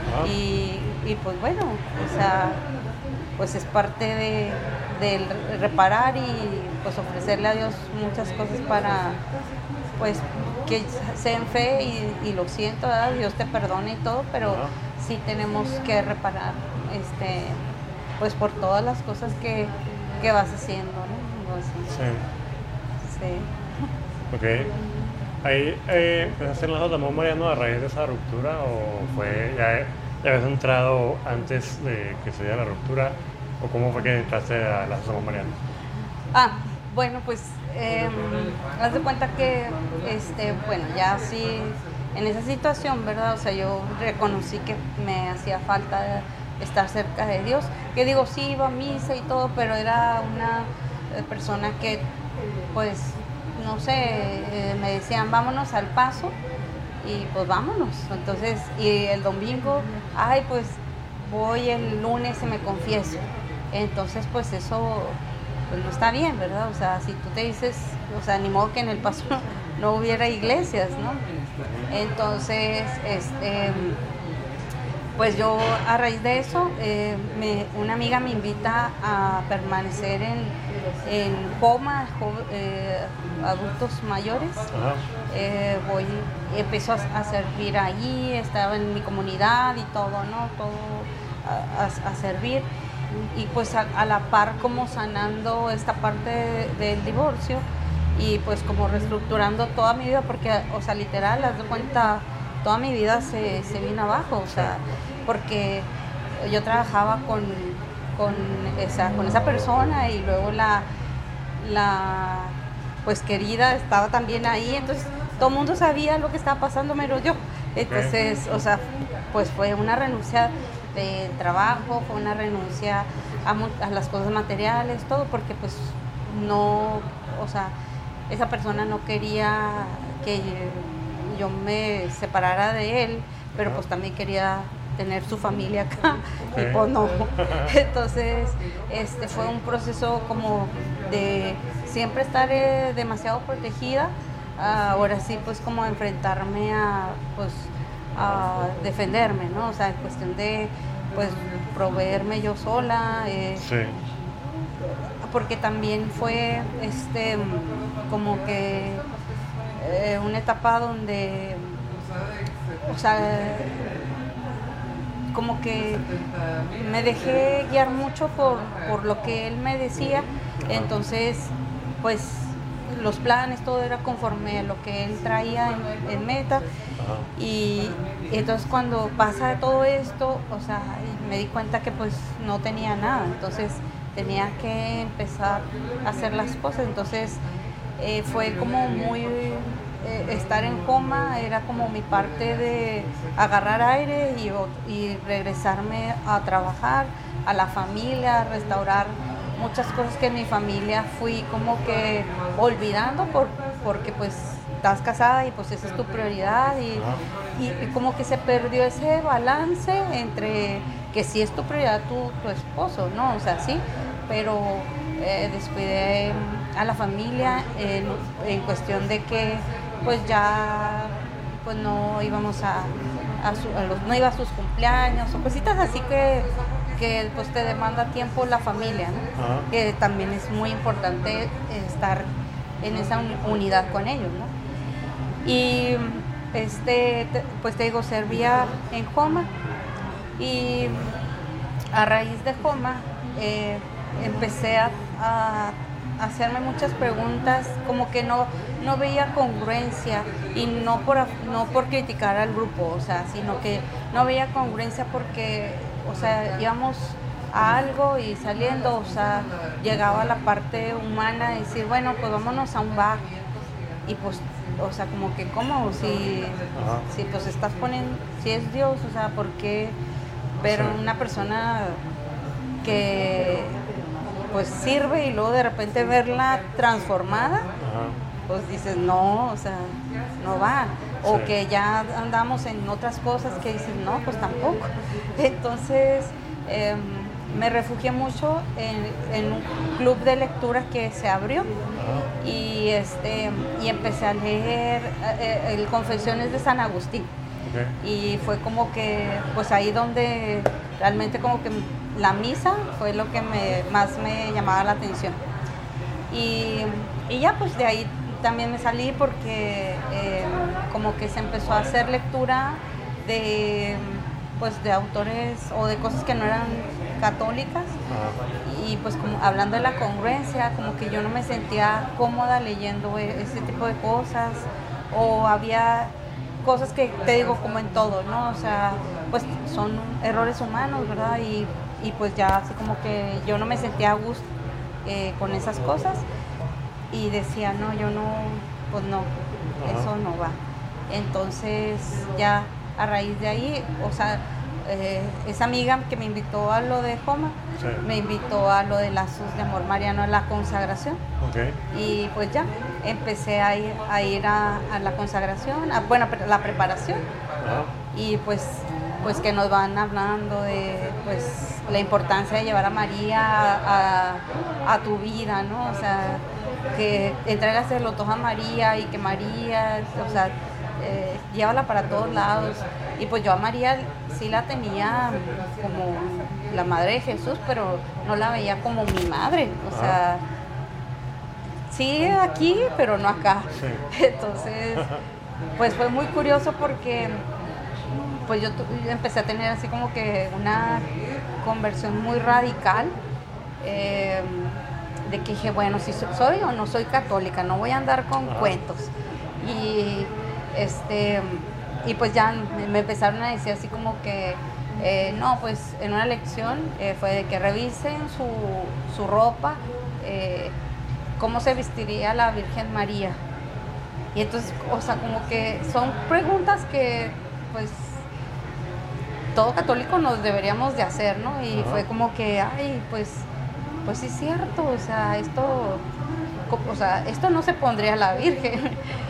Y, y pues bueno, o sea, pues es parte de, de reparar y pues ofrecerle a Dios muchas cosas para pues que sea en fe y, y lo siento, ¿verdad? Dios te perdone y todo, pero uh-huh. sí tenemos que reparar este pues por todas las cosas que, que vas haciendo, ¿no? Así. Sí. Sí. Ok. ¿Ahí eh, empezaste en la Samón Mariano a raíz de esa ruptura o fue ya, ya habías entrado antes de que se diera la ruptura o cómo fue que entraste a la Samón Mariano? Ah, bueno, pues eh, haz de cuenta que, este, bueno, ya sí, en esa situación, ¿verdad? O sea, yo reconocí que me hacía falta estar cerca de Dios, que digo, sí iba a misa y todo, pero era una persona que, pues, no sé, eh, me decían, vámonos al Paso, y pues vámonos. Entonces, y el domingo, ay, pues voy el lunes y me confieso. Entonces, pues eso pues no está bien, ¿verdad? O sea, si tú te dices, o sea, ni modo que en el Paso no, no hubiera iglesias, ¿no? Entonces, este, pues yo a raíz de eso, eh, me, una amiga me invita a permanecer en, en Coma, eh, adultos mayores. Eh, voy, empiezo a, a servir ahí, estaba en mi comunidad y todo, ¿no? Todo a, a, a servir. Y pues a, a la par como sanando esta parte de, del divorcio y pues como reestructurando toda mi vida porque, o sea, literal, haz de cuenta, toda mi vida se, se vino abajo, o sea, porque yo trabajaba con, con, esa, con esa persona y luego la, la pues querida estaba también ahí, entonces todo el mundo sabía lo que estaba pasando menos yo, entonces, o sea, pues fue una renuncia de trabajo, fue una renuncia a, a las cosas materiales, todo, porque pues no, o sea, esa persona no quería que yo me separara de él, pero pues también quería tener su familia acá, okay. Y pues no. Entonces, este fue un proceso como de siempre estar eh, demasiado protegida, uh, ahora sí pues como enfrentarme a, pues, a defenderme, ¿no? O sea, en cuestión de, pues, proveerme yo sola. Eh, sí. Porque también fue, este, como que eh, una etapa donde, o sea, como que me dejé guiar mucho por, por lo que él me decía, entonces, pues, los planes, todo era conforme a lo que él traía en, en meta. Y, y entonces cuando pasa todo esto, o sea, me di cuenta que pues no tenía nada, entonces tenía que empezar a hacer las cosas. Entonces eh, fue como muy, eh, estar en coma era como mi parte de agarrar aire y, y regresarme a trabajar, a la familia, a restaurar muchas cosas que en mi familia fui como que olvidando por, porque pues estás casada y pues esa es tu prioridad y, y, y como que se perdió ese balance entre que sí es tu prioridad tu, tu esposo, ¿no? O sea, sí, pero eh, descuidé a la familia en, en cuestión de que pues ya pues no íbamos a, a, su, a los, no iba a sus cumpleaños o cositas así que que pues te demanda tiempo la familia, ¿no? Que también es muy importante estar en esa unidad con ellos, ¿no? Y este, pues te digo, servía en Joma, y a raíz de Joma eh, empecé a, a hacerme muchas preguntas, como que no, no veía congruencia, y no por, no por criticar al grupo, o sea, sino que no veía congruencia porque, o sea, íbamos a algo y saliendo, o sea, llegaba la parte humana de decir, bueno, pues vámonos a un bar, y pues, o sea, como que, ¿cómo? Si, si pues estás poniendo, si es Dios, o sea, ¿por qué ver a una persona que pues sirve y luego de repente verla transformada? Ajá. Pues dices, no, o sea, no va. O sí. Que ya andamos en otras cosas que dices, no, pues tampoco. Entonces, eh, me refugié mucho en, en un club de lectura que se abrió. Ajá. y este y empecé a leer eh, el Confesiones de San Agustín. Okay. Y fue como que, pues ahí donde realmente como que la misa fue lo que me, más me llamaba la atención. Y, y ya pues de ahí también me salí porque eh, como que se empezó a hacer lectura de, pues, de autores o de cosas que no eran católicas. Uh-huh. Y pues como hablando de la congruencia, como que yo no me sentía cómoda leyendo ese tipo de cosas, o había cosas que te digo como en todo, ¿no? O sea, pues son errores humanos, ¿verdad? Y, y pues ya así como que yo no me sentía a gusto eh, con esas cosas, y decía, no, yo no, pues no, uh-huh. Eso no va. Entonces ya a raíz de ahí, o sea, eh, esa amiga que me invitó a lo de Joma, sí. Me invitó a lo de Lazos de Amor Mariano, a la consagración. Okay. Y pues ya empecé a ir a, ir a, a la consagración, a, bueno, la preparación. Uh-huh. Y pues, pues que nos van hablando de pues la importancia de llevar a María a, a, a tu vida, ¿no? O sea, que entregas el loto a María, y que María, o sea, eh, llévala para todos lados. Y pues yo a María sí la tenía como la madre de Jesús, pero no la veía como mi madre, o sea, sí aquí, pero no acá. Sí. Entonces, pues fue muy curioso porque pues yo, yo empecé a tener así como que una conversión muy radical, eh, de que dije, bueno, si soy o no soy católica, no voy a andar con Ajá. cuentos. Y este y pues ya me empezaron a decir así como que eh, no, pues en una lección eh, fue de que revisen su, su ropa, eh, cómo se vestiría la Virgen María. Y entonces, o sea, como que son preguntas que pues todo católico nos deberíamos de hacer, ¿no? Y Ajá. fue como que, ay, pues pues sí es cierto, o sea, esto o sea, esto no se pondría a la Virgen.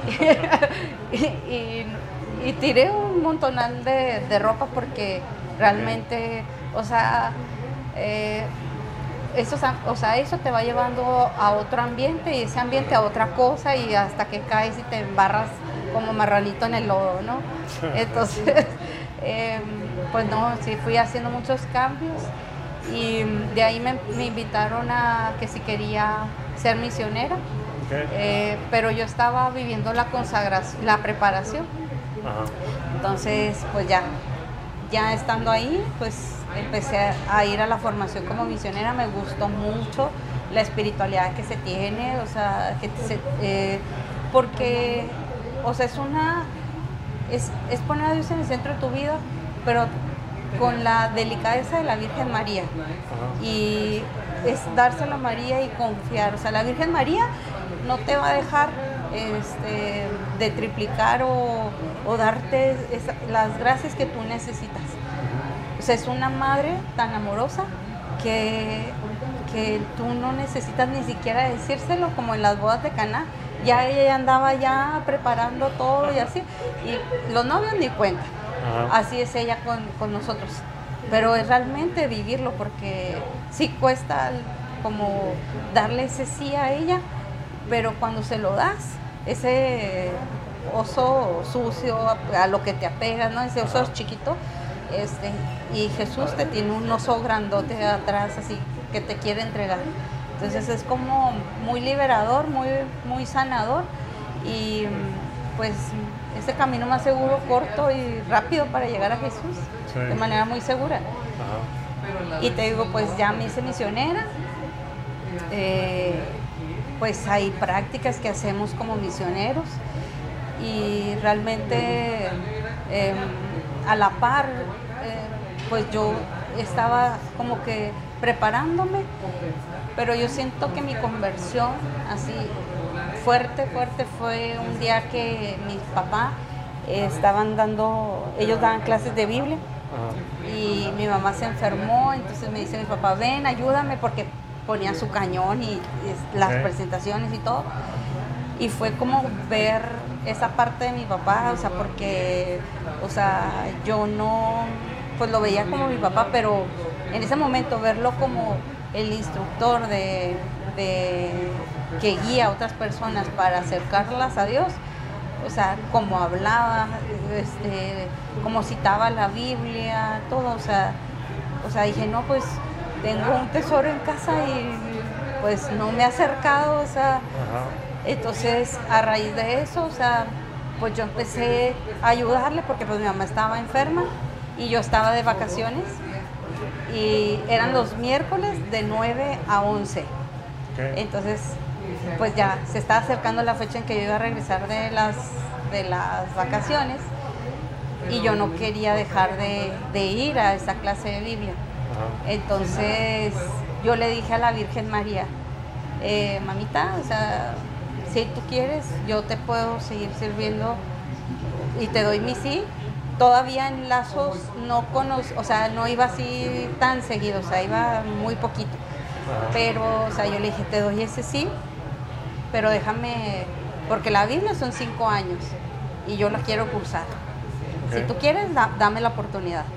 y, y, y tiré un montonal de, de ropa porque realmente, o sea, eh, eso, o sea, eso te va llevando a otro ambiente, y ese ambiente a otra cosa, y hasta que caes y te embarras como marranito en el lodo, ¿no? Entonces, eh, pues no, sí fui haciendo muchos cambios, y de ahí me, me invitaron a que si quería ser misionera, okay. eh, pero yo estaba viviendo la consagración, la preparación. Ajá. Entonces, pues ya, ya estando ahí, pues empecé a ir a la formación como misionera. Me gustó mucho la espiritualidad que se tiene, o sea, que se, eh, porque, o sea, es una, es, es poner a Dios en el centro de tu vida, pero con la delicadeza de la Virgen María. Ajá. Y es dárselo a María y confiar. O sea, la Virgen María no te va a dejar este, de triplicar o, o darte esa, las gracias que tú necesitas. O sea, es una madre tan amorosa que, que tú no necesitas ni siquiera decírselo, como en las bodas de Caná. Ya ella andaba ya preparando todo y así. Y los novios ni cuenta. Ajá. Así es ella con, con nosotros. Pero es realmente vivirlo, porque sí cuesta como darle ese sí a ella, pero cuando se lo das, ese oso sucio a, a lo que te apegas, ¿no? Ese oso chiquito, este, y Jesús te tiene un oso grandote atrás, así que te quiere entregar. Entonces es como muy liberador, muy, muy sanador y pues es el camino más seguro, corto y rápido para llegar a Jesús, sí, de manera muy segura. Ajá. Y te digo, pues ya me hice misionera, eh, pues hay prácticas que hacemos como misioneros y realmente eh, a la par, eh, pues yo estaba como que preparándome, pero yo siento que mi conversión así fuerte, fuerte fue un día que mi papá eh, estaban dando, ellos daban clases de Biblia. Ajá. Y mi mamá se enfermó, entonces me dice mi papá, ven, ayúdame, porque ponía su cañón y, y las okay. presentaciones y todo. Y fue como ver esa parte de mi papá, o sea, porque, o sea, yo no, pues lo veía como mi papá, pero en ese momento verlo como el instructor de, de que guía a otras personas para acercarlas a Dios, o sea, como hablaba, este, como citaba la Biblia, todo, o sea, o sea, dije, no, pues tengo un tesoro en casa y pues no me he acercado, o sea, ajá. Entonces a raíz de eso, o sea, pues yo empecé a ayudarle porque pues mi mamá estaba enferma y yo estaba de vacaciones y eran los miércoles de nueve a once. Okay. Entonces, pues ya se estaba acercando la fecha en que yo iba a regresar de las, de las vacaciones y yo no quería dejar de, de ir a esa clase de Biblia. Ajá. Entonces yo le dije a la Virgen María, eh, mamita, o sea, si tú quieres, yo te puedo seguir sirviendo y te doy mi sí. Todavía en Lazos no conozco, o sea, no iba así tan seguido, o sea, iba muy poquito. Ajá. Pero, o sea, yo le dije, te doy ese sí, pero déjame, porque la Biblia son cinco años y yo la quiero cursar. Okay. Si tú quieres, da, dame la oportunidad.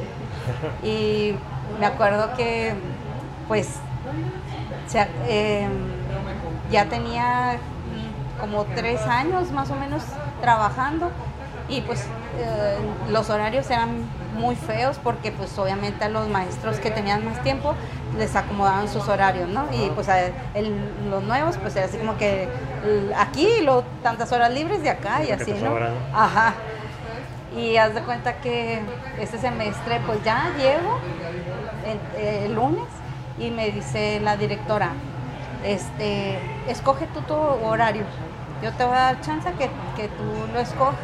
Y me acuerdo que, pues, se, eh, ya tenía como tres años más o menos trabajando y pues eh, los horarios eran muy feos porque pues obviamente a los maestros que tenían más tiempo les acomodaban sus horarios, ¿no? Y pues a el, los nuevos pues era así como que aquí y luego tantas horas libres de acá y así, ¿no? Ajá. Y haz de cuenta que este semestre pues ya llego el, el lunes y me dice la directora, este, escoge tú tu horario, yo te voy a dar chance que, que tú lo escoges,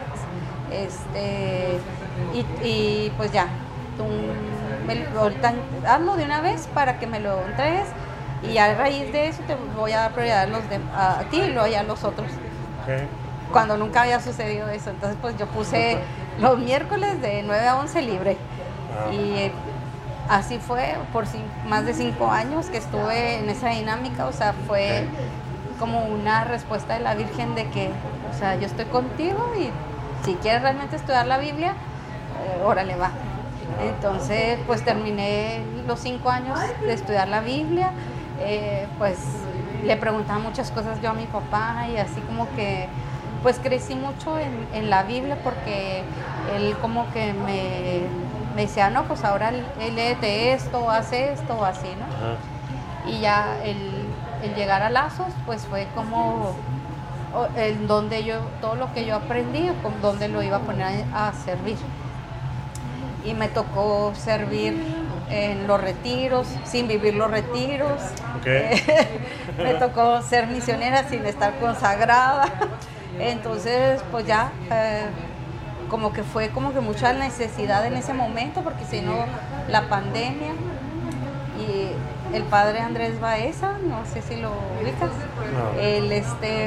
este, y, y pues ya, tú me, ahorita hazlo de una vez para que me lo entregues y a raíz de eso te voy a dar prioridad a, los de, a, a ti y luego ya a los otros. Okay. Cuando nunca había sucedido eso, entonces pues yo puse los miércoles de nueve a once libre. Ah. Y así fue por más de cinco años que estuve en esa dinámica, o sea, fue como una respuesta de la Virgen de que, o sea, yo estoy contigo y si quieres realmente estudiar la Biblia, eh, órale, va. Entonces, pues terminé los cinco años de estudiar la Biblia, eh, pues le preguntaba muchas cosas yo a mi papá y así como que, pues crecí mucho en, en la Biblia porque él como que me... me decía, no, pues ahora léete esto, haz esto, o así, ¿no? Ajá. Y ya el, el llegar a Lazos, pues fue como el donde yo, todo lo que yo aprendí, donde lo iba a poner a, a servir. Y me tocó servir en los retiros, sin vivir los retiros. Okay. Me tocó ser misionera sin estar consagrada. Entonces, pues ya... Eh, como que fue como que mucha necesidad en ese momento, porque si no, la pandemia y el padre Andrés Baeza, no sé si lo ubicas, no. Él este,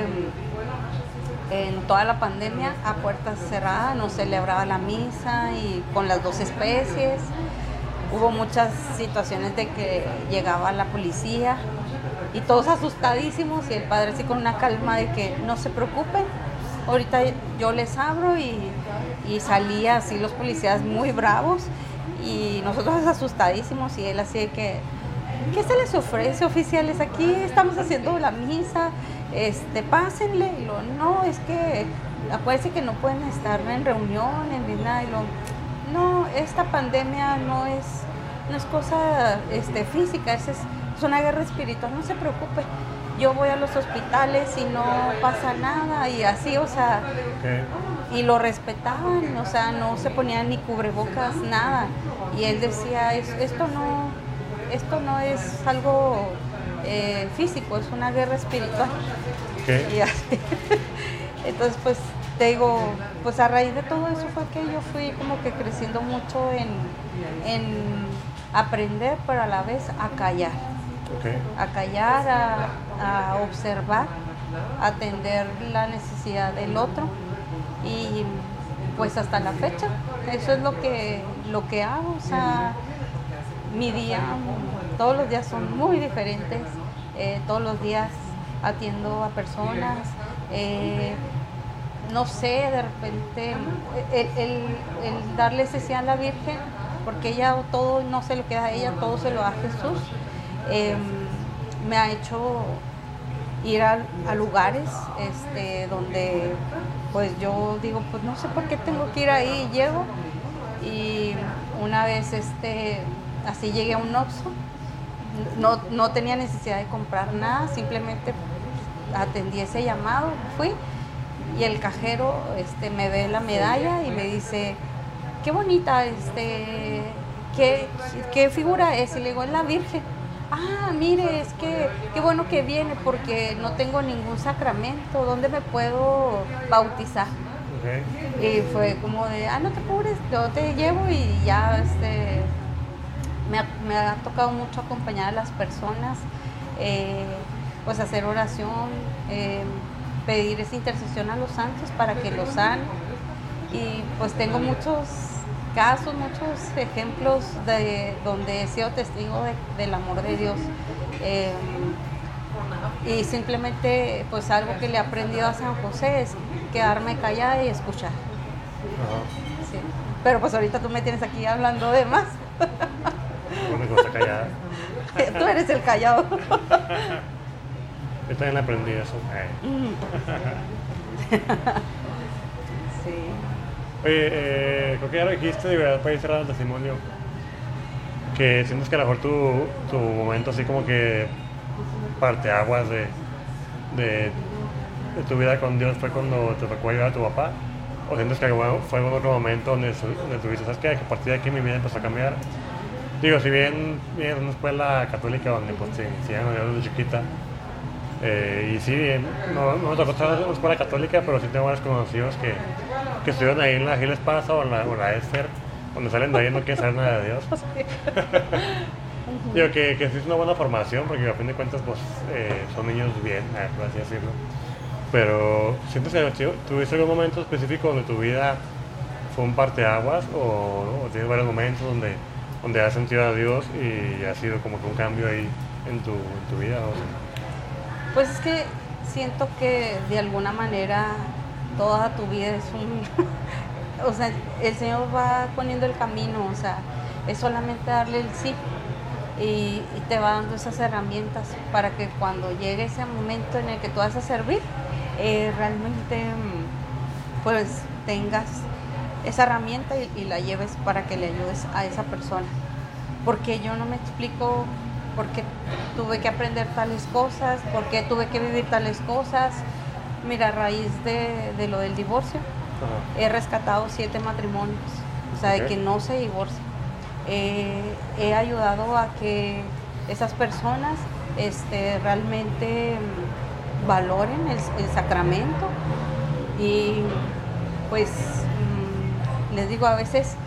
en toda la pandemia a puertas cerradas nos celebraba la misa y con las dos especies, hubo muchas situaciones de que llegaba la policía y todos asustadísimos y el padre así con una calma de que no se preocupen, ahorita yo les abro y, y salía así los policías muy bravos y nosotros asustadísimos y él así de que, ¿qué se les ofrece, oficiales? Aquí estamos haciendo la misa, este, pásenle. Y lo, no, es que acuérdense que no pueden estar en reuniones ni nada. Y lo, no, esta pandemia no es, no es cosa este, física, es, es una guerra espiritual, no se preocupe. Yo voy a los hospitales y no pasa nada y así, o sea, Okay. y lo respetaban, o sea, no se ponían ni cubrebocas, nada. Y él decía, "Es- esto no, esto no es algo eh, físico, es una guerra espiritual". Okay. Y así. Entonces, pues, te digo, pues a raíz de todo eso fue que yo fui como que creciendo mucho en, en aprender, pero a la vez a callar. Okay. A callar, a, a observar, a atender la necesidad del otro y pues hasta la fecha, eso es lo que, lo que hago, o sea, mi día, todos los días son muy diferentes, eh, todos los días atiendo a personas, eh, no sé, de repente el, el, el darle ese sí a la Virgen, porque ella todo no se lo queda a ella, todo se lo da a Jesús. Eh, me ha hecho ir a, a lugares este, donde pues yo digo, pues no sé por qué tengo que ir ahí, y llego y una vez este, así llegué a un Oxxo, no, no tenía necesidad de comprar nada, simplemente atendí ese llamado, fui y el cajero este, me ve la medalla y me dice, qué bonita, este, ¿qué, qué figura es? Y le digo, es la Virgen. Ah, mire, es que qué bueno que viene porque no tengo ningún sacramento, ¿dónde me puedo bautizar? Okay. Y fue como de, ah, no te apures, yo te llevo y ya, este, me ha, me ha tocado mucho acompañar a las personas, eh, pues hacer oración, eh, pedir esa intercesión a los santos para que los sanen. Y pues tengo muchos casos, muchos ejemplos de donde he sido testigo de, del amor de Dios. Eh, y simplemente pues algo que le he aprendido a San José es quedarme callada y escuchar. Ajá. Sí. Pero pues ahorita tú me tienes aquí hablando de más. Bueno, que está callada. Tú eres el callado. Yo también aprendí eso. Ay. Sí. Oye, eh, creo que ya lo dijiste, de verdad, para ir cerrando el testimonio, que sientes que a lo mejor tu, tu momento así como que parteaguas de, de, de tu vida con Dios fue cuando te tocó ayudar a tu papá, o sientes que bueno, fue algún otro momento donde, donde tuviste, ¿sabes qué? Que a partir de aquí mi vida empezó a cambiar. Digo, si bien vienes de una escuela católica donde pues te enseñan a Dios desde chiquita, Eh, y sí, bien, no, no me tocó estar en una escuela católica, pero sí tengo varios conocidos que, que estuvieron ahí en la Gil Esparza o en la, o la Esther, donde salen de ahí y no quieren saber nada de Dios. Digo que, que sí es una buena formación, porque a fin de cuentas pues eh, son niños bien, eh, por así decirlo. Pero ¿sientes que tuviste algún momento específico donde tu vida fue un parteaguas o, o tienes varios momentos donde, donde has sentido a Dios y ha sido como que un cambio ahí en tu, en tu vida? O sea? Pues es que siento que de alguna manera toda tu vida es un... o sea, el Señor va poniendo el camino, o sea, es solamente darle el sí y, y te va dando esas herramientas para que cuando llegue ese momento en el que tú vas a servir, eh, realmente pues tengas esa herramienta y, y la lleves para que le ayudes a esa persona. Porque yo no me explico por qué tuve que aprender tales cosas, por qué tuve que vivir tales cosas. Mira, a raíz de, de lo del divorcio, Ajá. he rescatado siete matrimonios, o sea, Ok. de que no se divorcien. Eh, he ayudado a que esas personas este, realmente mm, valoren el, el sacramento y pues mm, les digo, a veces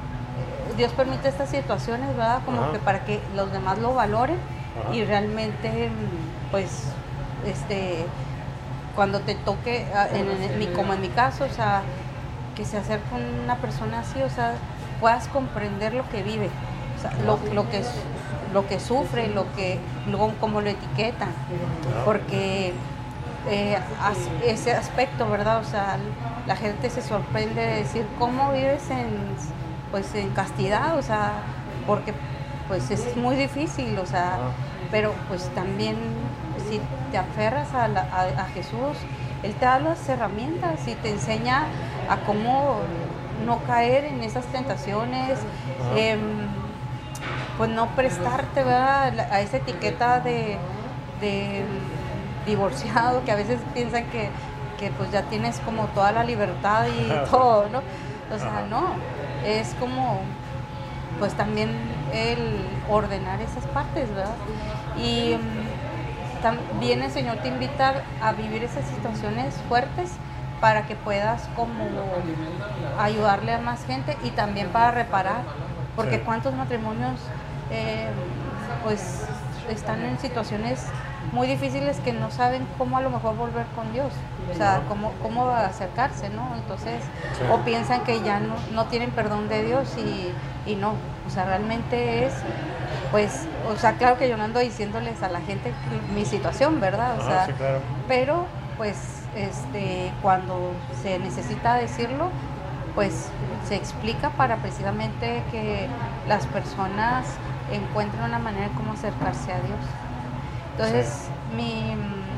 Dios permite estas situaciones, ¿verdad? Como Ajá. que para que los demás lo valoren. Ajá. Y realmente, pues, este, cuando te toque, ah, en, en mi, como en mi caso, o sea, que se acerque una persona así, o sea, puedas comprender lo que vive, o sea, lo, lo que lo que sufre, lo que, luego cómo lo etiquetan, porque eh, as- ese aspecto, ¿verdad? O sea, la gente se sorprende de decir cómo vives en, pues, en castidad, o sea, porque pues es muy difícil, o sea, pero pues también si te aferras a, la- a- a Jesús, Él te da las herramientas y te enseña a cómo no caer en esas tentaciones. Em, pues no prestarte, ¿verdad?, a esa etiqueta de, de divorciado, que a veces piensan que, que pues ya tienes como toda la libertad y todo, ¿no? O sea, no, es como pues también el ordenar esas partes, ¿verdad? Y um, también el Señor te invita a vivir esas situaciones fuertes para que puedas como ayudarle a más gente y también para reparar, porque sí. cuántos matrimonios eh, pues están en situaciones muy difíciles que no saben cómo a lo mejor volver con Dios, o sea, cómo, cómo acercarse, ¿no? Entonces, sí. o piensan que ya no, no tienen perdón de Dios y, y no, o sea, realmente es, pues, o sea, claro que yo no ando diciéndoles a la gente mi situación, ¿verdad? O sea, ah, sí, claro. pero, pues, este, cuando se necesita decirlo, pues, se explica para precisamente que las personas encuentren una manera de cómo acercarse a Dios. Entonces, sí. mi,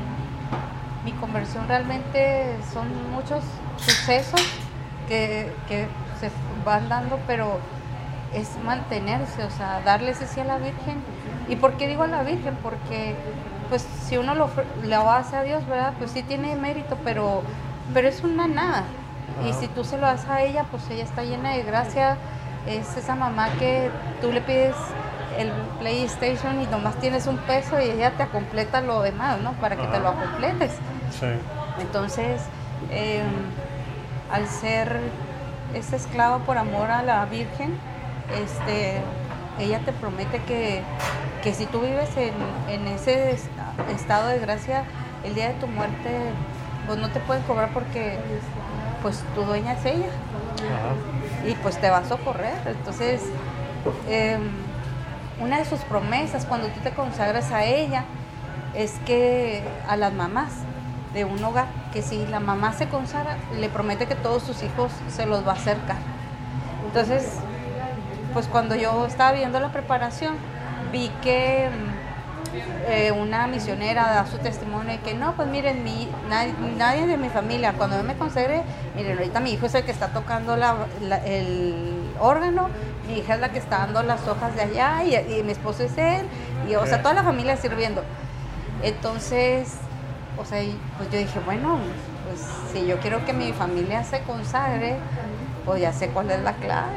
mi conversión realmente son muchos sucesos que, que se van dando, pero es mantenerse, o sea, darle ese sí a la Virgen. ¿Y por qué digo a la Virgen? Porque, pues, si uno lo, lo hace a Dios, ¿verdad? Pues sí tiene mérito, pero, pero es una nada. Uh-huh. Y si tú se lo das a ella, pues ella está llena de gracia. Es esa mamá que tú le pides el PlayStation y nomás tienes un peso y ella te completa lo demás, ¿no? Para que Ajá. te lo completes. Sí. Entonces, eh, al ser esa esclava por amor a la Virgen, este, ella te promete que, que si tú vives en, en ese estado de gracia, el día de tu muerte, pues no te pueden cobrar porque pues tu dueña es ella. Ajá. Y pues te va a socorrer. Entonces, eh, una de sus promesas cuando tú te consagras a ella es que a las mamás de un hogar, que si la mamá se consagra, le promete que todos sus hijos se los va a acercar. Entonces, pues cuando yo estaba viendo la preparación, vi que eh, una misionera da su testimonio de que no, pues miren, mi, nadie, nadie de mi familia, cuando yo me consagré, miren, ahorita mi hijo es el que está tocando la, la, el órgano, mi hija es la que está dando las hojas de allá y, y mi esposo es él, y o sea, toda la familia sirviendo. Entonces, o sea, pues yo dije, bueno, pues si yo quiero que mi familia se consagre, pues ya sé cuál es la clave.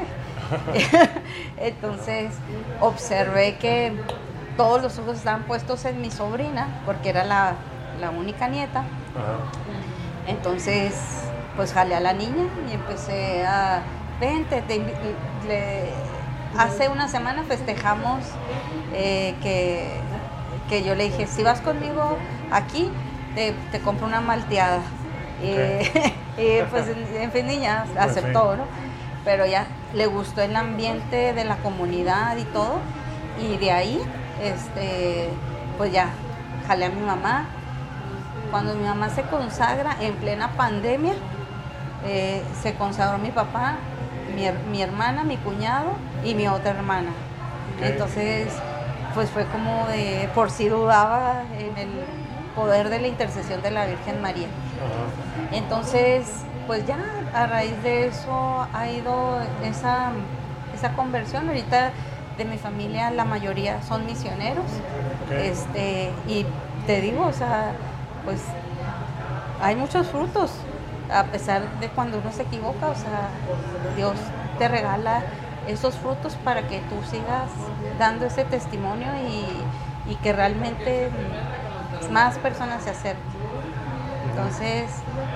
Entonces, observé que todos los ojos estaban puestos en mi sobrina, porque era la, la única nieta. Ajá. Entonces, pues jalé a la niña y empecé a... Vente, te, le, hace una semana festejamos eh, que, que yo le dije, si vas conmigo aquí, te, te compro una malteada. Okay. Y, y pues, en fin, niña, aceptó, pues sí. ¿no? Pero ya le gustó el ambiente de la comunidad y todo. Y de ahí, este, pues ya, jalé a mi mamá. Cuando mi mamá se consagra en plena pandemia, eh, se consagró mi papá, Mi, mi hermana, mi cuñado y mi otra hermana. Okay. Entonces, pues fue como de, por si dudaba en el poder de la intercesión de la Virgen María. Uh-huh. Entonces, pues ya a raíz de eso ha ido esa, esa conversión. Ahorita de mi familia la mayoría son misioneros. Okay. Este, y te digo, o sea, pues hay muchos frutos. A pesar de cuando uno se equivoca, o sea, Dios te regala esos frutos para que tú sigas dando ese testimonio y, y que realmente más personas se acerquen. Entonces,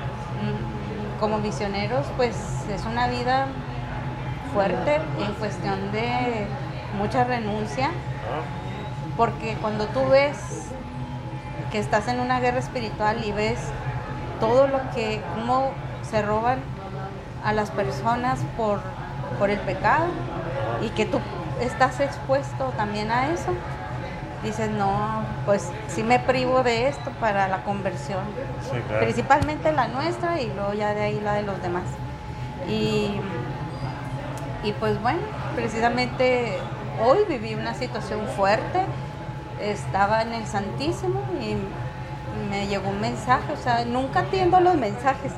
como misioneros, pues es una vida fuerte en cuestión de mucha renuncia, porque cuando tú ves que estás en una guerra espiritual y ves todo lo que, cómo se roban a las personas por, por el pecado y que tú estás expuesto también a eso, dices, no, pues sí me privo de esto para la conversión, sí, claro. Principalmente la nuestra y luego ya de ahí la de los demás. Y, y pues bueno, precisamente hoy viví una situación fuerte, estaba en el Santísimo y me llegó un mensaje, o sea, nunca atiendo los mensajes.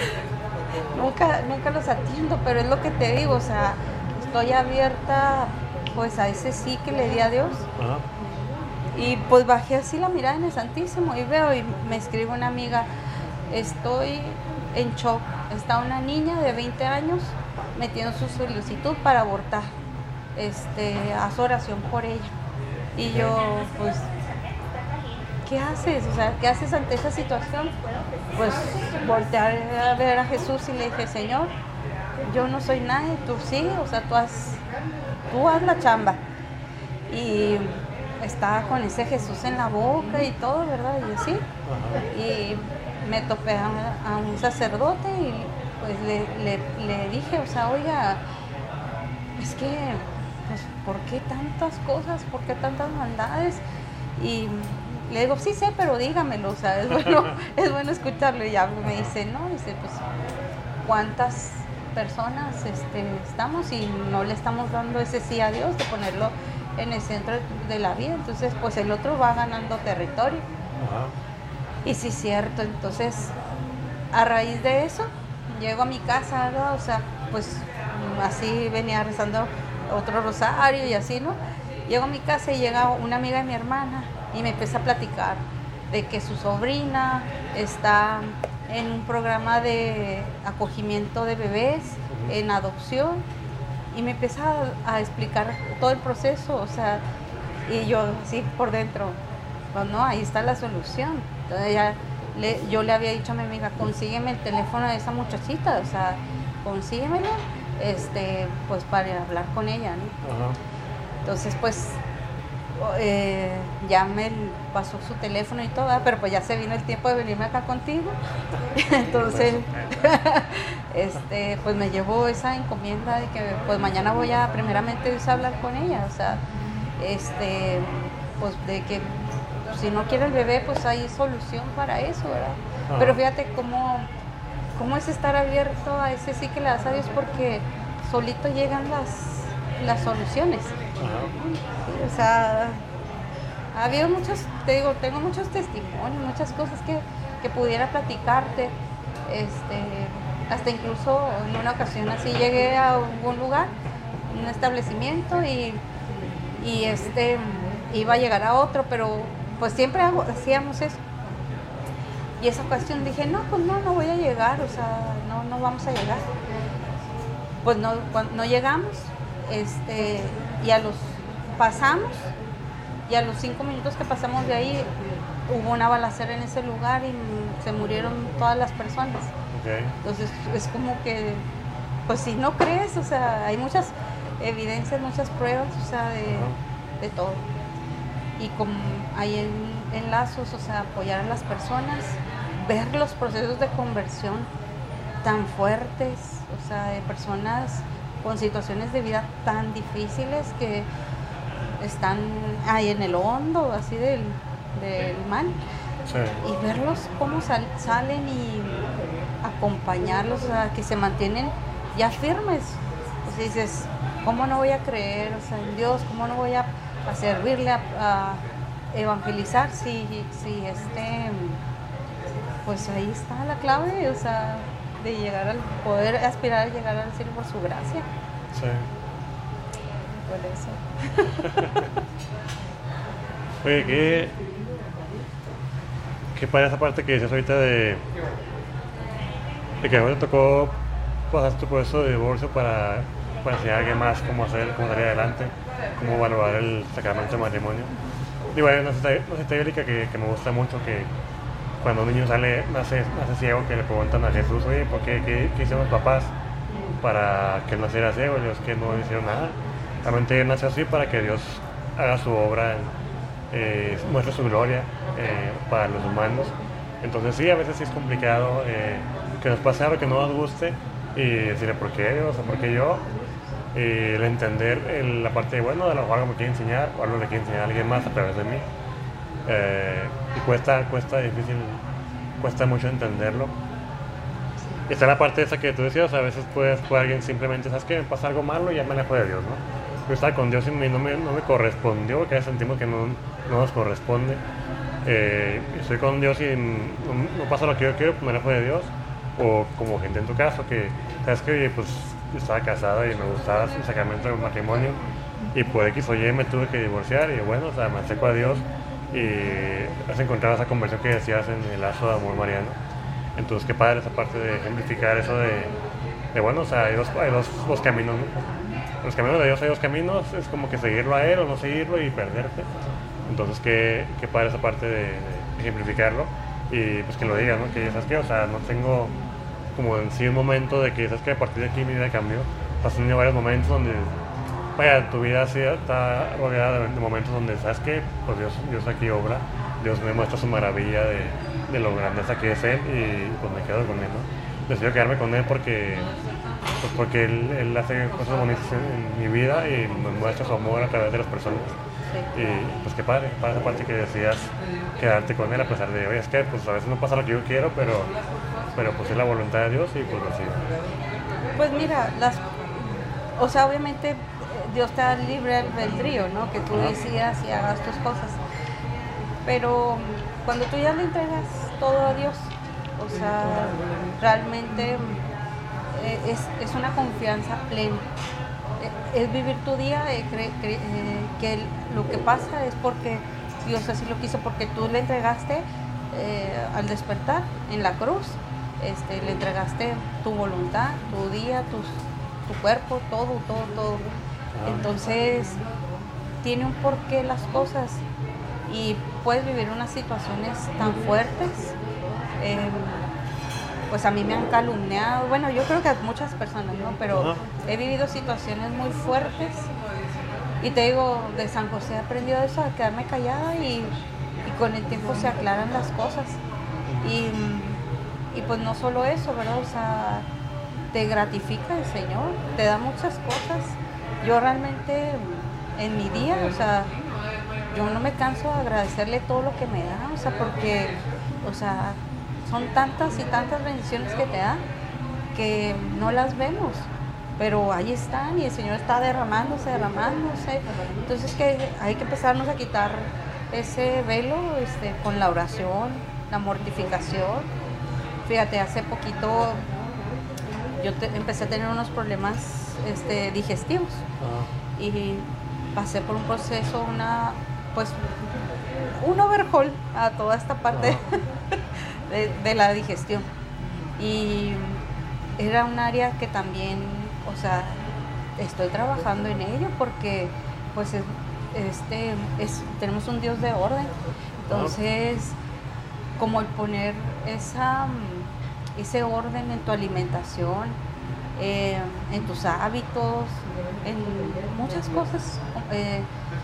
nunca, nunca los atiendo, pero es lo que te digo, o sea, estoy abierta pues a ese sí que le di a Dios. Ajá. Y pues bajé así la mirada en el Santísimo y veo y me escribe una amiga, estoy en shock, está una niña de veinte años metiendo su solicitud para abortar, este, haz oración por ella. Y yo, pues, ¿qué haces? O sea, ¿qué haces ante esa situación? Pues voltear a ver a Jesús y le dije, Señor, yo no soy nadie, tú sí, o sea, tú haz, tú haz la chamba. Y estaba con ese Jesús en la boca y todo, ¿verdad? Y así. Ajá. Y me topé a, a un sacerdote y pues le, le, le dije, o sea, oiga, es que, pues, ¿por qué tantas cosas? ¿Por qué tantas maldades? Y le digo, sí sé, pero dígamelo, o sea, es bueno, es bueno escucharlo. Y ya me dice, no, dice, pues, ¿cuántas personas este, estamos y no le estamos dando ese sí a Dios de ponerlo en el centro de la vida? Entonces, pues el otro va ganando territorio. Ajá. Y sí, cierto. Entonces, a raíz de eso, llego a mi casa, ¿verdad? O sea, pues así venía rezando otro rosario y así, ¿no? Llego a mi casa y llega una amiga de mi hermana y me empieza a platicar de que su sobrina está en un programa de acogimiento de bebés, uh-huh, en adopción, y me empieza a, a explicar todo el proceso, o sea, y yo así por dentro, pues no, ahí está la solución. Entonces ya le, yo le había dicho a mi amiga, consígueme el teléfono de esa muchachita, o sea, consíguemelo, este, pues para hablar con ella, ¿no? Uh-huh. Entonces, pues, eh, ya me pasó su teléfono y todo, pero pues ya se vino el tiempo de venirme acá contigo. Entonces, este, pues me llevó esa encomienda de que pues mañana voy a primeramente Dios a hablar con ella, o sea, este, pues de que si no quiere el bebé, pues hay solución para eso, ¿verdad? Uh-huh. Pero fíjate cómo, cómo es estar abierto a ese sí que le das a Dios, porque solito llegan las, las soluciones. Uh-huh. Sí, o sea, ha habido muchos, te digo, tengo muchos testimonios, muchas cosas que, que pudiera platicarte, este, hasta incluso en una ocasión así llegué a algún lugar, un establecimiento y, y este, iba a llegar a otro, pero pues siempre hago, hacíamos eso. Y esa ocasión dije, no, pues no, no voy a llegar, o sea, no, no vamos a llegar. Pues no, no llegamos, este, y a los, pasamos, y a los cinco minutos que pasamos de ahí, hubo una balacera en ese lugar y se murieron todas las personas. Okay. Entonces, es como que, pues si no crees, o sea, hay muchas evidencias, muchas pruebas, o sea, de, uh-huh, de todo. Y como hay en, en lazos, o sea, apoyar a las personas, ver los procesos de conversión tan fuertes, o sea, de personas con situaciones de vida tan difíciles que están ahí en el hondo, así del, del mal. Sí. Y verlos cómo sal, salen y acompañarlos, o sea, que se mantienen ya firmes. O sea, dices, ¿cómo no voy a creer, o sea, en Dios? ¿Cómo no voy a a servirle, a, a evangelizar, si, si este, pues ahí está la clave, o sea, de llegar al poder aspirar a llegar al cielo por su gracia. Sí. Por eso. Oye, ¿qué, qué para esa parte que dices ahorita de, de que a mí te tocó pasar tu proceso de divorcio para, para enseñar a alguien más cómo hacer, cómo salir adelante, cómo valorar el sacramento de matrimonio? Digo, hay una cita bíblica que, que me gusta mucho, que cuando un niño sale, nace, nace ciego, que le preguntan a Jesús, oye, ¿por qué, qué, qué hicieron los papás para que él naciera ciego? Y Dios, que no hicieron nada. Realmente él nació así para que Dios haga su obra, eh, muestre su gloria eh, para los humanos. Entonces sí, a veces sí es complicado eh, que nos pase algo que no nos guste y decirle, ¿por qué Dios? ¿O por qué yo? Eh, el entender el, la parte de, bueno, de lo algo me quiere enseñar o algo le quiere enseñar a alguien más a través de mí. Eh, y cuesta, cuesta difícil, cuesta mucho entenderlo. Y está la parte esa que tú decías, a veces puede, puede alguien simplemente, ¿sabes qué? Me pasa algo malo y ya me alejo de Dios, ¿no? Yo estaba con Dios y no me, no me correspondió, porque a veces sentimos que no, no nos corresponde. Eh, estoy con Dios y no, no pasa lo que yo quiero, pues me alejo de Dios. O como gente en tu caso, que sabes que pues yo estaba casada y me gustaba el sacramento del matrimonio y por X o Y me tuve que divorciar y bueno, o sea, me acerco a Dios y has encontrado esa conversión que decías en el lazo de amor mariano. Entonces qué padre esa parte de ejemplificar eso de, de bueno, o sea, hay dos, hay dos, dos caminos, ¿no? Los caminos de Dios hay dos caminos, es como que seguirlo a Él o no seguirlo y perderte. Entonces qué, qué padre esa parte de, de ejemplificarlo y pues que lo digas, ¿no? Que sabes que, o sea, no tengo como en sí un momento de que sabes que a partir de aquí mi vida cambió. Has tenido varios momentos donde, vaya, tu vida sí está rodeada de, de momentos donde sabes que pues Dios, Dios aquí obra, Dios me muestra su maravilla de, de lo grandeza que es Él y pues me quedo con Él, ¿no? Decido quedarme con Él porque, pues porque él, él hace cosas bonitas en, en mi vida y me muestra su amor a través de las personas. Sí. Y pues qué padre, para esa parte que decías, quedarte con Él a pesar de, oye, es que pues a veces no pasa lo que yo quiero, pero, pero pues es la voluntad de Dios y pues lo sigo. Pues mira, las, o sea, obviamente Dios te da libre albedrío, ¿no? Que tú decidas y hagas tus cosas. Pero cuando tú ya le entregas todo a Dios, o sea, realmente es, es una confianza plena. Es vivir tu día, eh, cre, cre, eh, que lo que pasa es porque Dios así lo quiso, porque tú le entregaste eh, al despertar en la cruz, este, le entregaste tu voluntad, tu día, tus, tu cuerpo, todo, todo, todo. Entonces, tiene un porqué las cosas y puedes vivir unas situaciones tan fuertes. Eh, pues a mí me han calumniado, bueno, yo creo que a muchas personas, ¿no? Pero uh-huh. he vivido situaciones muy fuertes y te digo, de San José he aprendido eso, a quedarme callada y, y con el tiempo se aclaran las cosas. Y, y pues no solo eso, ¿verdad? O sea, te gratifica el Señor, te da muchas cosas. Yo realmente en mi día, o sea, yo no me canso de agradecerle todo lo que me da, o sea, porque, o sea, son tantas y tantas bendiciones que te da que no las vemos, pero ahí están y el Señor está derramándose, derramándose. Entonces que hay que empezarnos a quitar ese velo este, con la oración, la mortificación. Fíjate, hace poquito yo te, empecé a tener unos problemas este, digestivos uh-huh. y pasé por un proceso, una pues un overhaul a toda esta parte uh-huh. De, de la digestión y era un área que también, o sea, estoy trabajando en ello porque pues es, este es, tenemos un Dios de orden, entonces como el poner esa ese orden en tu alimentación, eh, en tus hábitos, en muchas cosas, eh,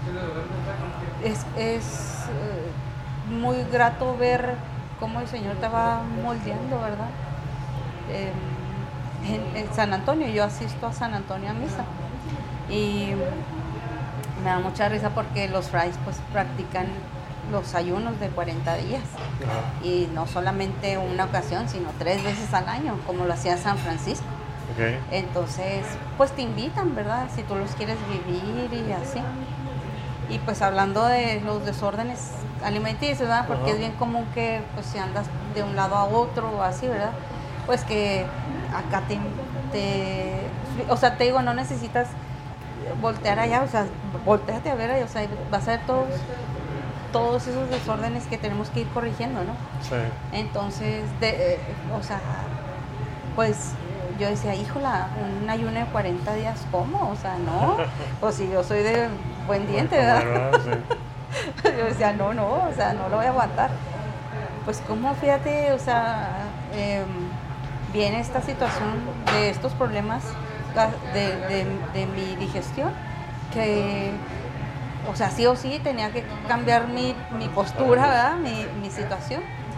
es, es eh, muy grato ver cómo el Señor te va moldeando, ¿verdad? Eh, en, en San Antonio, yo asisto a San Antonio a misa y me da mucha risa porque los frailes pues practican los ayunos de cuarenta días uh-huh. y no solamente una ocasión, sino tres veces al año, como lo hacía San Francisco. Okay. Entonces, pues te invitan, ¿verdad? Si tú los quieres vivir y así. Y pues hablando de los desórdenes alimenticios, ¿verdad? Porque uh-huh. es bien común que pues si andas de un lado a otro o así, ¿verdad? Pues que acá te, te, o sea, te digo, no necesitas voltear allá, o sea, volteate a ver allá, o sea, vas a ver todos, todos esos desórdenes que tenemos que ir corrigiendo, ¿no? Sí. Entonces, de, eh, o sea, pues yo decía, híjola, un ayuno de cuarenta días, ¿cómo? O sea, no, pues si yo soy de buen diente, ¿verdad? Sí. Yo decía, no, no, o sea, no lo voy a aguantar. Pues como, fíjate, o sea, eh, viene esta situación de estos problemas de, de, de mi digestión, que, o sea, sí o sí tenía que cambiar mi, mi postura, ¿verdad? Mi, mi situación.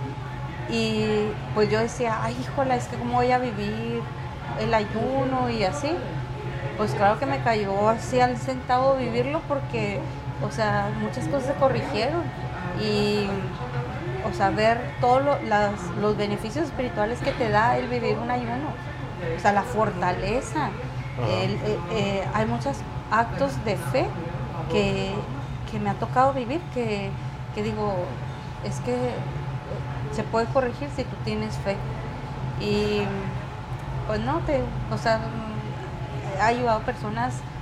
Y pues yo decía, ay, híjola, es que cómo voy a vivir el ayuno y así. Pues claro que me cayó así al centavo vivirlo porque, o sea, muchas cosas se corrigieron y, o sea, ver todos lo, las, los beneficios espirituales que te da el vivir un ayuno, o sea, la fortaleza. Uh-huh. el, eh, eh, hay muchos actos de fe que, que me ha tocado vivir que, que digo, es que se puede corregir si tú tienes fe. Y pues no, te, o sea, ha ayudado a personas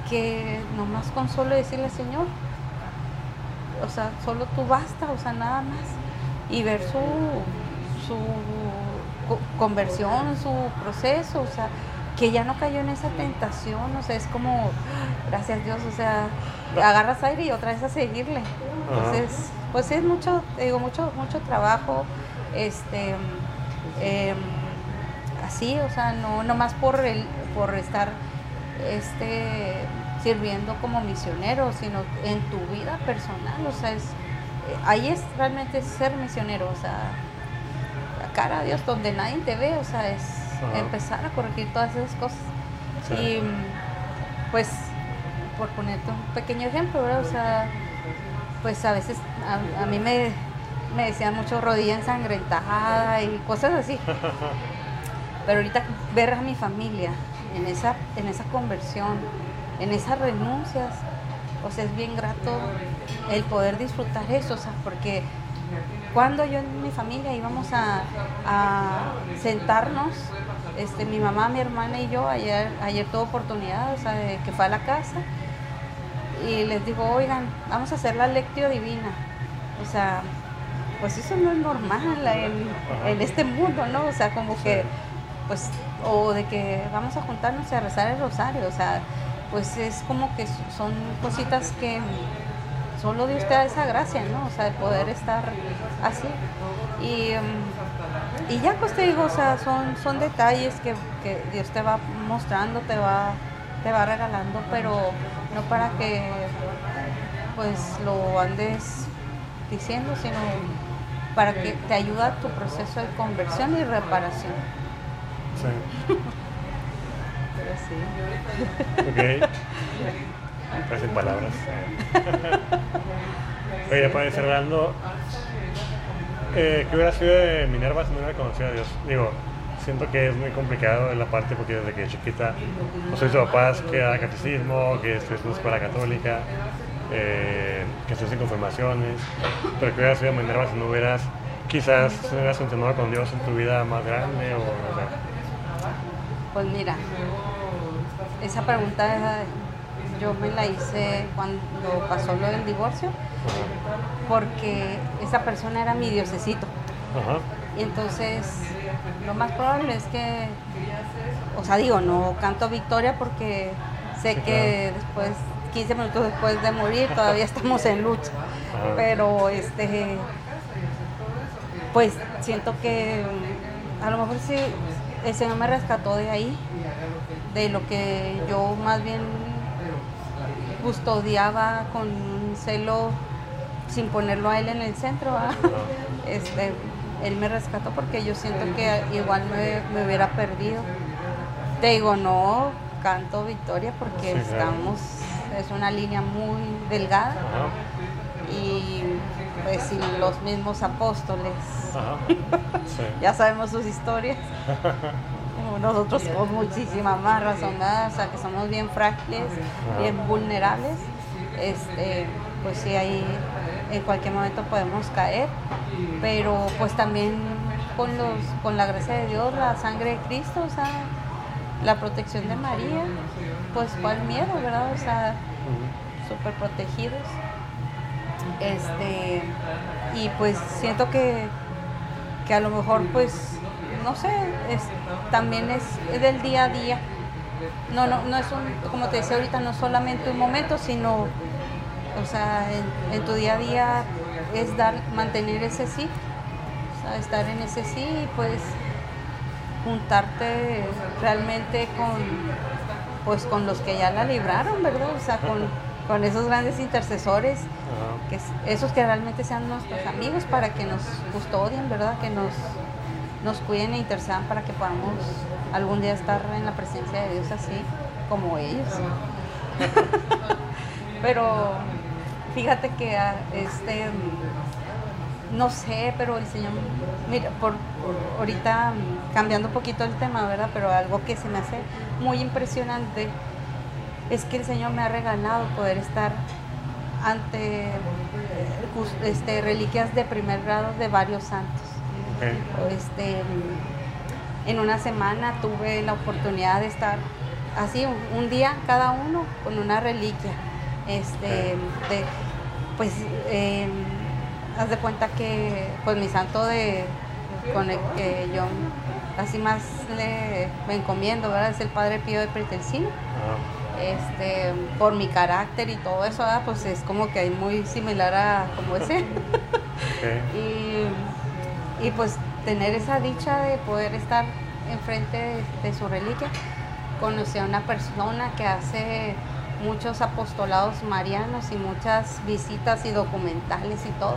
que nomás con solo decirle, Señor, o sea, solo tú basta, o sea, nada más, y ver su, su co- conversión, su proceso, o sea, que ya no cayó en esa tentación, o sea, es como, gracias Dios, o sea, agarras aire y otra vez a seguirle. Entonces, pues es mucho, te digo, mucho, mucho trabajo, este, eh, así, o sea, no, no más por el, por estar, este, sirviendo como misionero, sino en tu vida personal, o sea, es, ahí es realmente ser misionero, o sea, la cara a Dios donde nadie te ve, o sea, es Ajá. empezar a corregir todas esas cosas. Sí. Y pues, por ponerte un pequeño ejemplo, ¿verdad? O sea, pues a veces a, a mí me, me decían mucho rodilla ensangrentada y cosas así. Pero ahorita ver a mi familia en esa, en esa conversión, en esas renuncias, o sea, es bien grato el poder disfrutar eso, o sea, porque cuando yo en mi familia íbamos a, a sentarnos, este, mi mamá, mi hermana y yo, ayer, ayer tuve oportunidad, o sea, de que fue a la casa, y les digo, oigan, vamos a hacer la lectio divina, o sea, pues eso no es normal en, en este mundo, ¿no? O sea, como que, pues, o de que vamos a juntarnos y a rezar el rosario, o sea, pues es como que son cositas que solo Dios te da esa gracia, ¿no? O sea, de poder estar así. Y, y ya pues te digo, o sea, son, son detalles que, que Dios te va mostrando, te va, te va regalando, pero no para que pues lo andes diciendo, sino para que te ayude a tu proceso de conversión y reparación. Sí. Pero sí. Ok. Casi en palabras. Oye, para ir cerrando, eh, ¿qué hubiera sido de Minerva si no hubiera conocido a Dios? Digo, siento que es muy complicado en la parte porque desde que chiquita, no soy su papás que da catecismo, que estuviste en una escuela católica, eh, que estuviste en confirmaciones, pero ¿qué hubiera sido de Minerva si no hubieras, quizás, si no hubieras continuado con Dios en tu vida más grande o no sé? Pues mira, esa pregunta yo me la hice cuando pasó lo del divorcio, porque esa persona era mi diosecito. Ajá. Y entonces lo más probable es que, o sea, digo, no canto victoria porque sé sí, que claro. después, quince minutos después de morir, todavía estamos en lucha. Ajá. Pero este, pues siento que a lo mejor sí el Señor me rescató de ahí, de lo que yo más bien custodiaba con un celo sin ponerlo a Él en el centro. Este, Él me rescató porque yo siento que igual me, me hubiera perdido. Te digo, no canto victoria porque sí, estamos, es una línea muy delgada. Ajá. Y pues si los mismos apóstoles sí. ya sabemos sus historias. Nosotros con muchísima más razón, ¿verdad? O sea, que somos bien frágiles, Ajá. bien vulnerables, este, pues sí, ahí en cualquier momento podemos caer, pero pues también con, los, con la gracia de Dios, la sangre de Cristo, o sea, la protección de María, pues cuál miedo, ¿verdad? O sea, súper protegidos. Este, y pues siento que, que a lo mejor pues no sé, es, también es del día a día. No, no, no es un, como te decía ahorita, no solamente un momento, sino, o sea, en, en tu día a día es dar, mantener ese sí, o sea, estar en ese sí y pues juntarte realmente con, pues con los que ya la libraron, ¿verdad? O sea, con, con esos grandes intercesores, que esos que realmente sean nuestros amigos para que nos custodien, ¿verdad? Que nos nos cuiden e intercedan para que podamos algún día estar en la presencia de Dios así como ellos. Pero fíjate que este, no sé, pero el Señor, mira, por, por ahorita cambiando un poquito el tema, ¿verdad? Pero algo que se me hace muy impresionante es que el Señor me ha regalado poder estar ante este, reliquias de primer grado de varios santos. Este, en una semana tuve la oportunidad de estar así un, un día cada uno con una reliquia. Este, de, pues, eh, haz de cuenta que pues mi santo de con el que yo así más le me encomiendo, ¿verdad? Es el Padre Pío de Pretelcino. Uh-huh. Este, por mi carácter y todo eso, ¿verdad? Pues es como que es muy similar a como ese. Okay. y, y pues tener esa dicha de poder estar enfrente de, de su reliquia. Conocí a una persona que hace muchos apostolados marianos y muchas visitas y documentales y todo.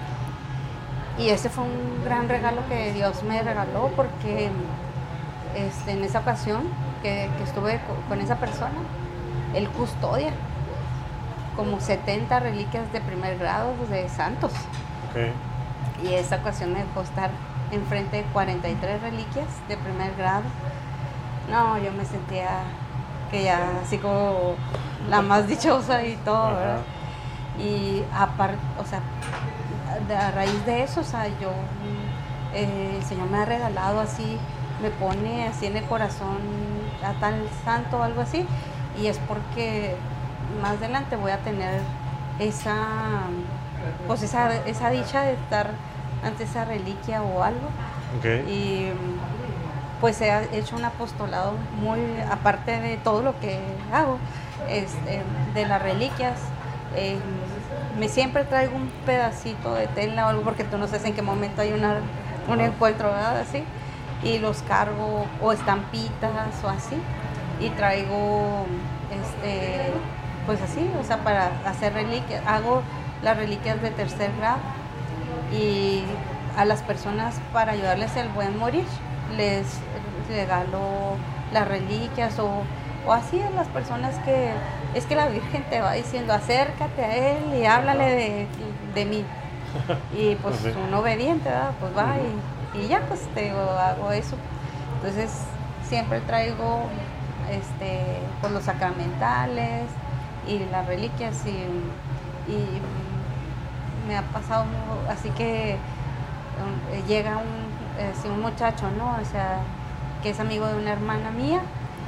Y ese fue un gran regalo que Dios me regaló, porque este, en esa ocasión que, que estuve con, con esa persona, él custodia como setenta reliquias de primer grado de santos. Okay. Y esa ocasión me dejó estar enfrente de cuarenta y tres reliquias de primer grado. No, yo me sentía que ya así como la más dichosa y todo, ¿verdad? Y aparte, o sea, a raíz de eso, o sea, yo, eh, el Señor me ha regalado así, me pone así en el corazón a tal santo o algo así, y es porque más adelante voy a tener esa, pues esa, esa dicha de estar ante esa reliquia o algo. Okay. Y pues he hecho un apostolado muy, aparte de todo lo que hago, este, de las reliquias. Eh, me siempre traigo un pedacito de tela o algo, porque tú no sabes en qué momento hay una, un encuentro, ¿verdad? Así, y los cargo, o estampitas o así, y traigo este, pues así, o sea, para hacer reliquias. Hago las reliquias de tercer grado, y a las personas, para ayudarles el buen morir, les regalo las reliquias, o, o así a las personas que es que la Virgen te va diciendo acércate a él y háblale de, de mí, y pues okay. Un obediente, ¿verdad? Pues va y, y ya pues te digo, hago eso. Entonces siempre traigo este pues los sacramentales y las reliquias, y, y me ha pasado así que um, llega un, así un muchacho, ¿no? O sea, que es amigo de una hermana mía,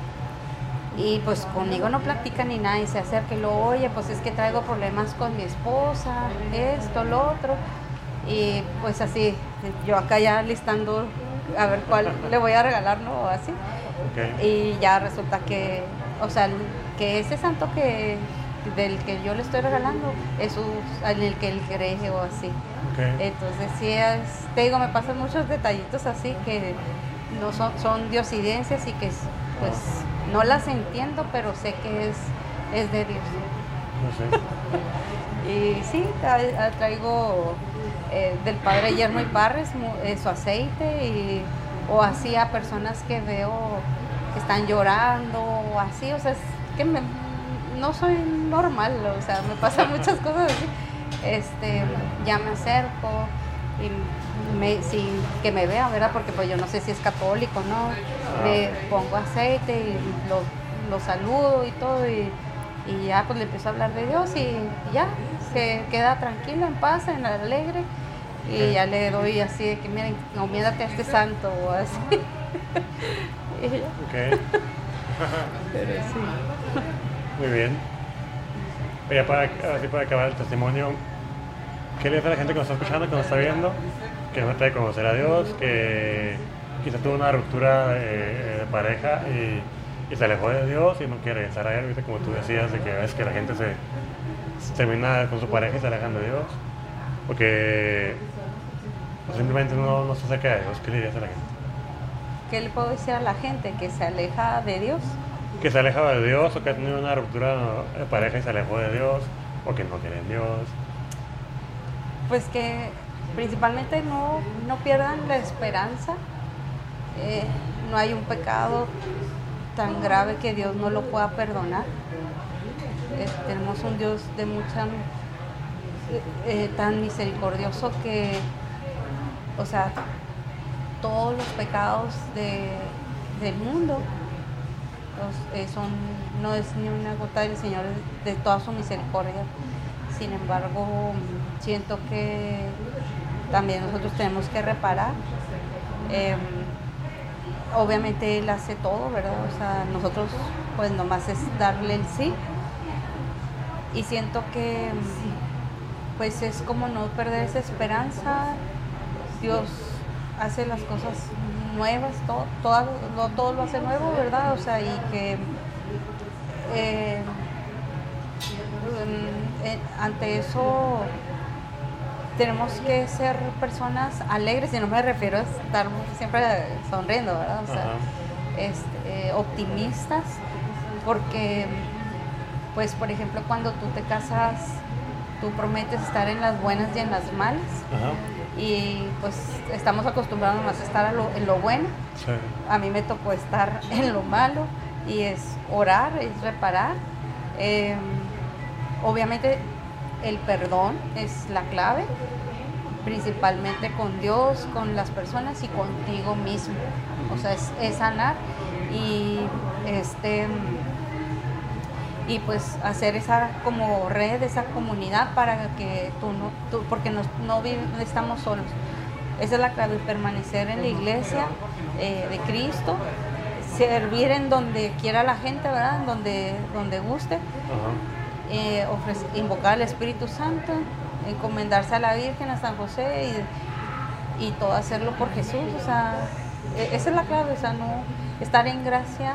y pues conmigo no platica ni nada, y se acerca y lo oye, pues es que traigo problemas con mi esposa, esto, lo otro, y pues así, yo acá ya listando a ver cuál le voy a regalar, ¿no? Así. Okay. Y ya resulta que, o sea, que ese santo que del que yo le estoy regalando es en el que él cree o así. Okay. Entonces sí, es, te digo, me pasan muchos detallitos así que no son, son diosidencias, y que pues no las entiendo, pero sé que es, es de Dios. No sé. Y sí, tra- traigo eh, del Padre Yermo y Parres eh, su aceite, y, o así a personas que veo que están llorando o así, o sea, es que me, no soy normal, o sea, me pasan muchas cosas así. Este, ya me acerco y me, sin que me vean, ¿verdad? Porque pues yo no sé si es católico, ¿no? Le pongo aceite y lo, lo saludo y todo, y, y ya pues le empiezo a hablar de Dios, y, y ya se queda tranquilo, en paz, en alegre, y okay. Ya le doy así de que miren, encomiéndate a este santo o así. Y ya. Okay. Pero sí. Muy bien. Oye, para, así para acabar el testimonio, ¿qué le dice a la gente que nos está escuchando, que nos está viendo, que no trata de conocer a Dios, que quizá tuvo una ruptura de, de pareja y, y se alejó de Dios y no quiere regresar a Él? ¿Viste? Como tú decías, de que a veces que la gente se, se termina con su pareja y se alejan de Dios, porque simplemente no, no se acerca de Dios. ¿Qué le dirías a la gente? ¿Qué le puedo decir a la gente que se aleja de Dios? Que se aleja de Dios, o que ha tenido una ruptura de pareja y se alejó de Dios, o que no quiere en Dios. Pues que principalmente no, no pierdan la esperanza. Eh, no hay un pecado tan grave que Dios no lo pueda perdonar. Eh, tenemos un Dios de mucha eh, tan misericordioso que, o sea, todos los pecados de, del mundo los, eh, son, no es ni una gota del Señor, de toda su misericordia. Sin embargo, siento que también nosotros tenemos que reparar. Eh, obviamente Él hace todo, ¿verdad? O sea, nosotros pues nomás es darle el sí. Y siento que pues es como no perder esa esperanza. Dios hace las cosas nuevas, todo, todo, lo, todo lo hace nuevo, ¿verdad? O sea, y que eh, eh, ante eso tenemos que ser personas alegres, y no me refiero a estar siempre sonriendo, ¿verdad? O sea, este, eh, optimistas, porque, pues, por ejemplo, cuando tú te casas, tú prometes estar en las buenas y en las malas. Ajá. Y pues estamos acostumbrados más a estar a lo, en lo bueno. Sí. A mí me tocó estar en lo malo, y es orar, es reparar. Eh, obviamente el perdón es la clave, principalmente con Dios, con las personas y contigo mismo. O sea, es, es sanar y este y pues hacer esa como red, esa comunidad para que tú no, tú, porque no, no, vive, no estamos solos. Esa es la clave, permanecer en la iglesia eh, de Cristo, servir en donde quiera la gente, ¿verdad? En donde, donde guste, uh-huh. eh, ofrecer, invocar al Espíritu Santo, encomendarse a la Virgen, a San José, y, y todo hacerlo por Jesús. O sea, esa es la clave, o sea, no estar en gracia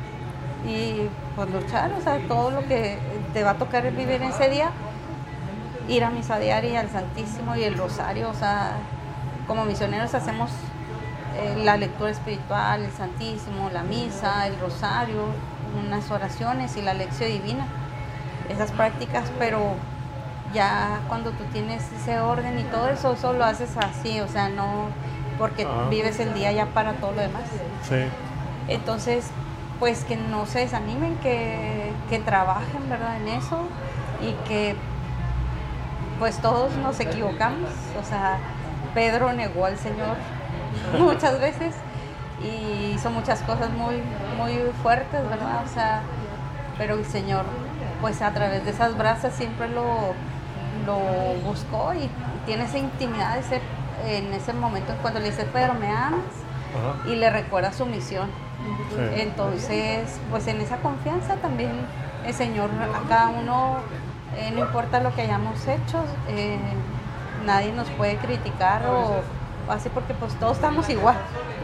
y pues luchar, o sea, todo lo que te va a tocar es vivir en ese día, ir a misa diaria, al Santísimo y el Rosario. O sea, como misioneros hacemos eh, la lectura espiritual, el Santísimo, la misa, el Rosario, unas oraciones y la lección divina, esas prácticas, pero ya cuando tú tienes ese orden y todo eso, eso lo haces así, o sea, no porque uh-huh. vives el día ya para todo lo demás. Sí. Entonces, pues que no se desanimen, que, que trabajen, ¿verdad?, en eso, y que pues todos nos equivocamos. O sea, Pedro negó al Señor muchas veces y hizo muchas cosas muy, muy fuertes, ¿verdad? O sea, pero el Señor, pues a través de esas brasas siempre lo, lo buscó, y tiene esa intimidad ese, en ese momento cuando le dice, Pedro, ¿me amas? Uh-huh. Y le recuerda su misión. Sí. Entonces, pues en esa confianza también el Señor a cada uno, eh, no importa lo que hayamos hecho, eh, nadie nos puede criticar o, o así, porque pues todos estamos igual.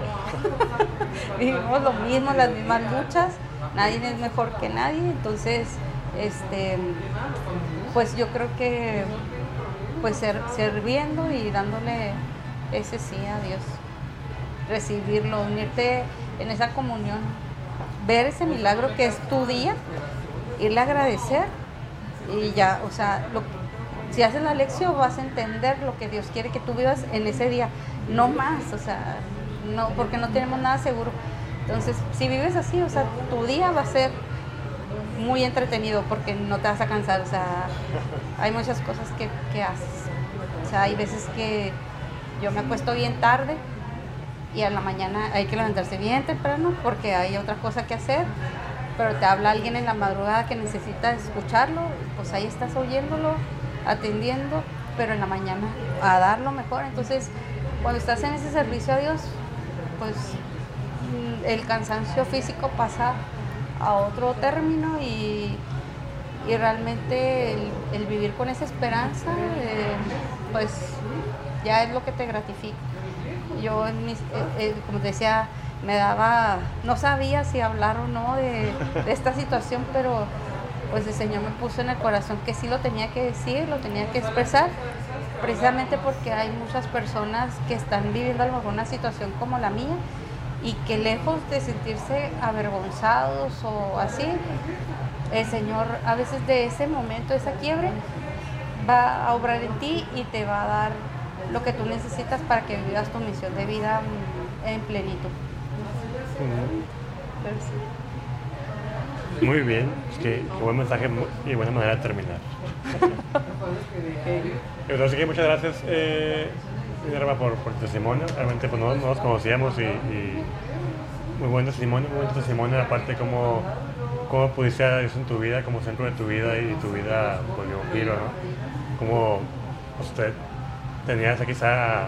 Vivimos lo mismo, las mismas luchas, nadie es mejor que nadie. Entonces, este, pues yo creo que pues ser, sirviendo y dándole ese sí a Dios, recibirlo, unirte en esa comunión, ver ese milagro que es tu día, irle a agradecer, y ya, o sea, lo, si haces la lección vas a entender lo que Dios quiere que tú vivas en ese día, no más, o sea, no, porque no tenemos nada seguro. Entonces, si vives así, o sea, tu día va a ser muy entretenido porque no te vas a cansar. O sea, hay muchas cosas que, que haces. O sea, hay veces que yo me acuesto bien tarde y a la mañana hay que levantarse bien temprano porque hay otra cosa que hacer, pero te habla alguien en la madrugada que necesita escucharlo, pues ahí estás oyéndolo, atendiendo, pero en la mañana a dar lo mejor. Entonces, cuando estás en ese servicio a Dios, pues el cansancio físico pasa a otro término, y, y realmente el, el vivir con esa esperanza, eh, pues ya es lo que te gratifica. Yo, en mis, eh, eh, como te decía, me daba, no sabía si hablar o no de, de esta situación, pero pues el Señor me puso en el corazón que sí lo tenía que decir, lo tenía que expresar, precisamente porque hay muchas personas que están viviendo a lo mejor una situación como la mía, y que lejos de sentirse avergonzados o así, el Señor a veces de ese momento, de esa quiebre, va a obrar en ti y te va a dar lo que tú necesitas para que vivas tu misión de vida en plenitud. Sí. Muy bien, es que qué buen mensaje y buena manera de terminar. Entonces, que muchas gracias, eh, Minerva, por, por tu testimonio. Realmente pues no, no nos conocíamos, y, y muy buen testimonio, muy buen testimonio, aparte cómo, cómo pudiste a Dios en tu vida, como centro de tu vida, y tu vida pues dio un giro, ¿no? Como usted tenías quizá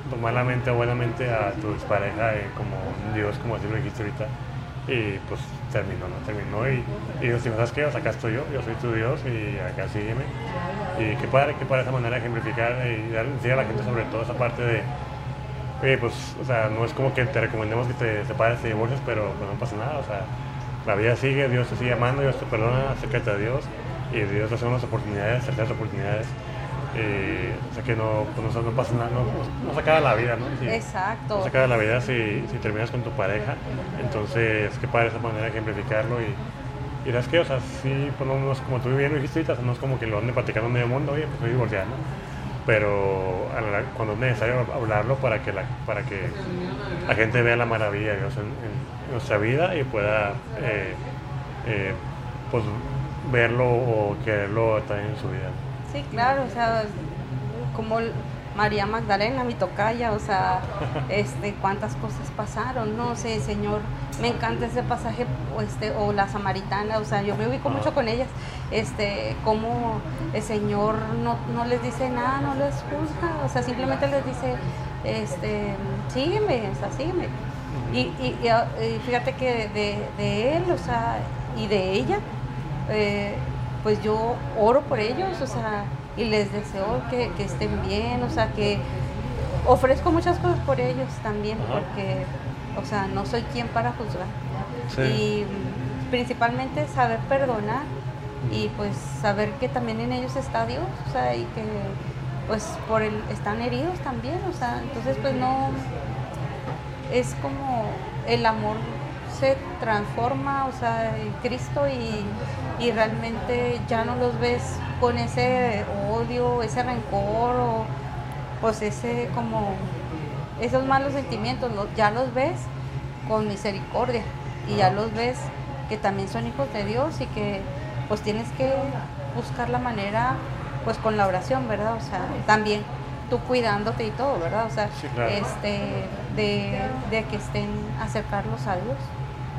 pues, malamente o buenamente a tu expareja eh, como un Dios, como así lo dijiste ahorita, y pues terminó, ¿no? Terminó y, y Dios dijo, ¿sabes qué? O sea, acá estoy yo, yo soy tu Dios y acá sígueme. Y qué padre, qué padre esa manera de ejemplificar y dar, decir a la gente sobre todo esa parte de, oye, pues, o sea, no es como que te recomendemos que te separes y divorcies, pero pues no pasa nada, o sea, la vida sigue, Dios te sigue amando, Dios te perdona, acércate a Dios y Dios te hace unas oportunidades, terceras oportunidades. Eh, o sea que no, pues no, no pasa nada, no, no se acaba la vida, ¿no? Si, Exacto. No se acaba la vida si, si terminas con tu pareja, entonces qué padre esa manera de ejemplificarlo y, y ¿sabes qué? O sea, sí, pues no, no es como tú bien lo dijiste ahorita, no es como que lo ande platicando medio mundo, oye, pues soy divorciado, ¿no? Pero a la, cuando es necesario hablarlo para que la, para que la gente vea la maravilla de Dios en, en nuestra vida y pueda eh, eh, pues verlo o quererlo también en su vida. Sí, claro, o sea, como María Magdalena, mi tocaya, o sea, este, cuántas cosas pasaron, no sé, Señor, me encanta ese pasaje, o, este, o la samaritana, o sea, yo me ubico mucho con ellas, este, como el Señor no, no les dice nada, no les juzga, o sea, simplemente les dice, este, sígueme, o sea, sígueme. Y, y, y, y fíjate que de, de él, o sea, y de ella, eh, pues yo oro por ellos, o sea, y les deseo que, que estén bien, o sea, que ofrezco muchas cosas por ellos también, Ajá. porque, o sea, no soy quien para juzgar. Sí. Y principalmente saber perdonar y pues saber que también en ellos está Dios, o sea, y que pues por el, están heridos también, o sea, entonces pues no, es como el amor se transforma, o sea, en Cristo y, y realmente ya no los ves con ese odio, ese rencor o pues ese como esos malos sentimientos, los, ya los ves con misericordia y ya los ves que también son hijos de Dios y que pues tienes que buscar la manera pues con la oración, ¿verdad? O sea, también tú cuidándote y todo, ¿verdad? O sea, sí, claro. este de, de que estén acercarlos a Dios.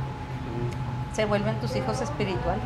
Se vuelven tus hijos espirituales.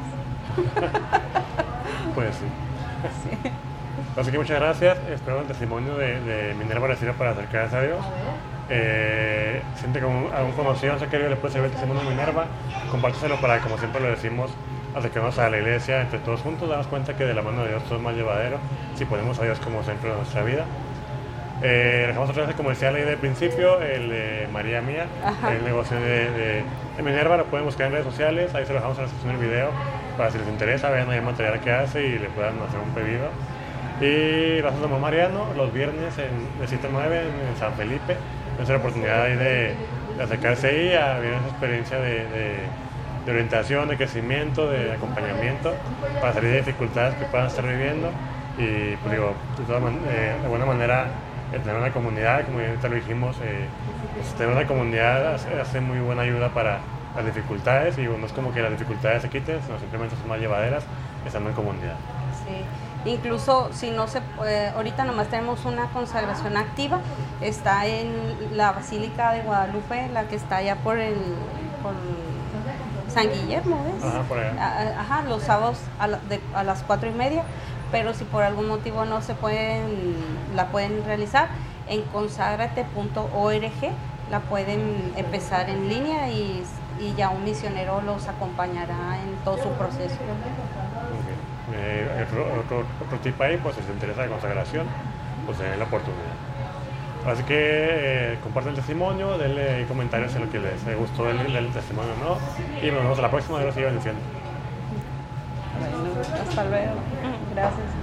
Pues sí. sí. Así que muchas gracias. Espero el testimonio de, de Minerva les sirva para acercarse a Dios. Eh, siente que algún conocido, no sé qué le puede servir el testimonio de Minerva, compárteselo para, como siempre lo decimos, acercarnos a la iglesia entre todos juntos, darnos cuenta que de la mano de Dios todo es más llevadero si ponemos a Dios como centro de nuestra vida. Eh, dejamos otra vez, como decía Ley del principio, el de María Mía, Ajá. el negocio de, de, de Minerva, lo pueden buscar en redes sociales, ahí se lo dejamos en la descripción del video para si les interesa, vean ahí el material que hace y le puedan hacer un pedido. Y gracias a Don Mariano, los viernes en, de siete a nueve en, en San Felipe, es la oportunidad ahí de, de acercarse ahí a vivir esa experiencia de, de, de orientación, de crecimiento, de acompañamiento, para salir de dificultades que puedan estar viviendo y pues digo, de, toda man, eh, de buena manera tener una comunidad, como ya ahorita lo dijimos, eh, pues tener una comunidad hace, hace muy buena ayuda para las dificultades y no es como que las dificultades se quiten, sino simplemente son más llevaderas estando en comunidad. Sí, incluso si no se puede, ahorita nomás tenemos una consagración activa, está en la Basílica de Guadalupe, la que está allá por el por San Guillermo, ¿ves? Ajá, por allá. Ajá, los sábados a, la, de, a las cuatro y media. Pero si por algún motivo no se pueden, la pueden realizar, en consagrate punto org la pueden empezar en línea y, y ya un misionero los acompañará en todo su proceso. Okay. Eh, otro, otro tip ahí, pues si les interesa la consagración, pues tienen la oportunidad. Así que eh, compartan el testimonio, denle comentarios en lo que les gustó el, el, el testimonio o no, y nos vemos a la próxima, Dios siga bendiciendo. Hasta luego. Gracias.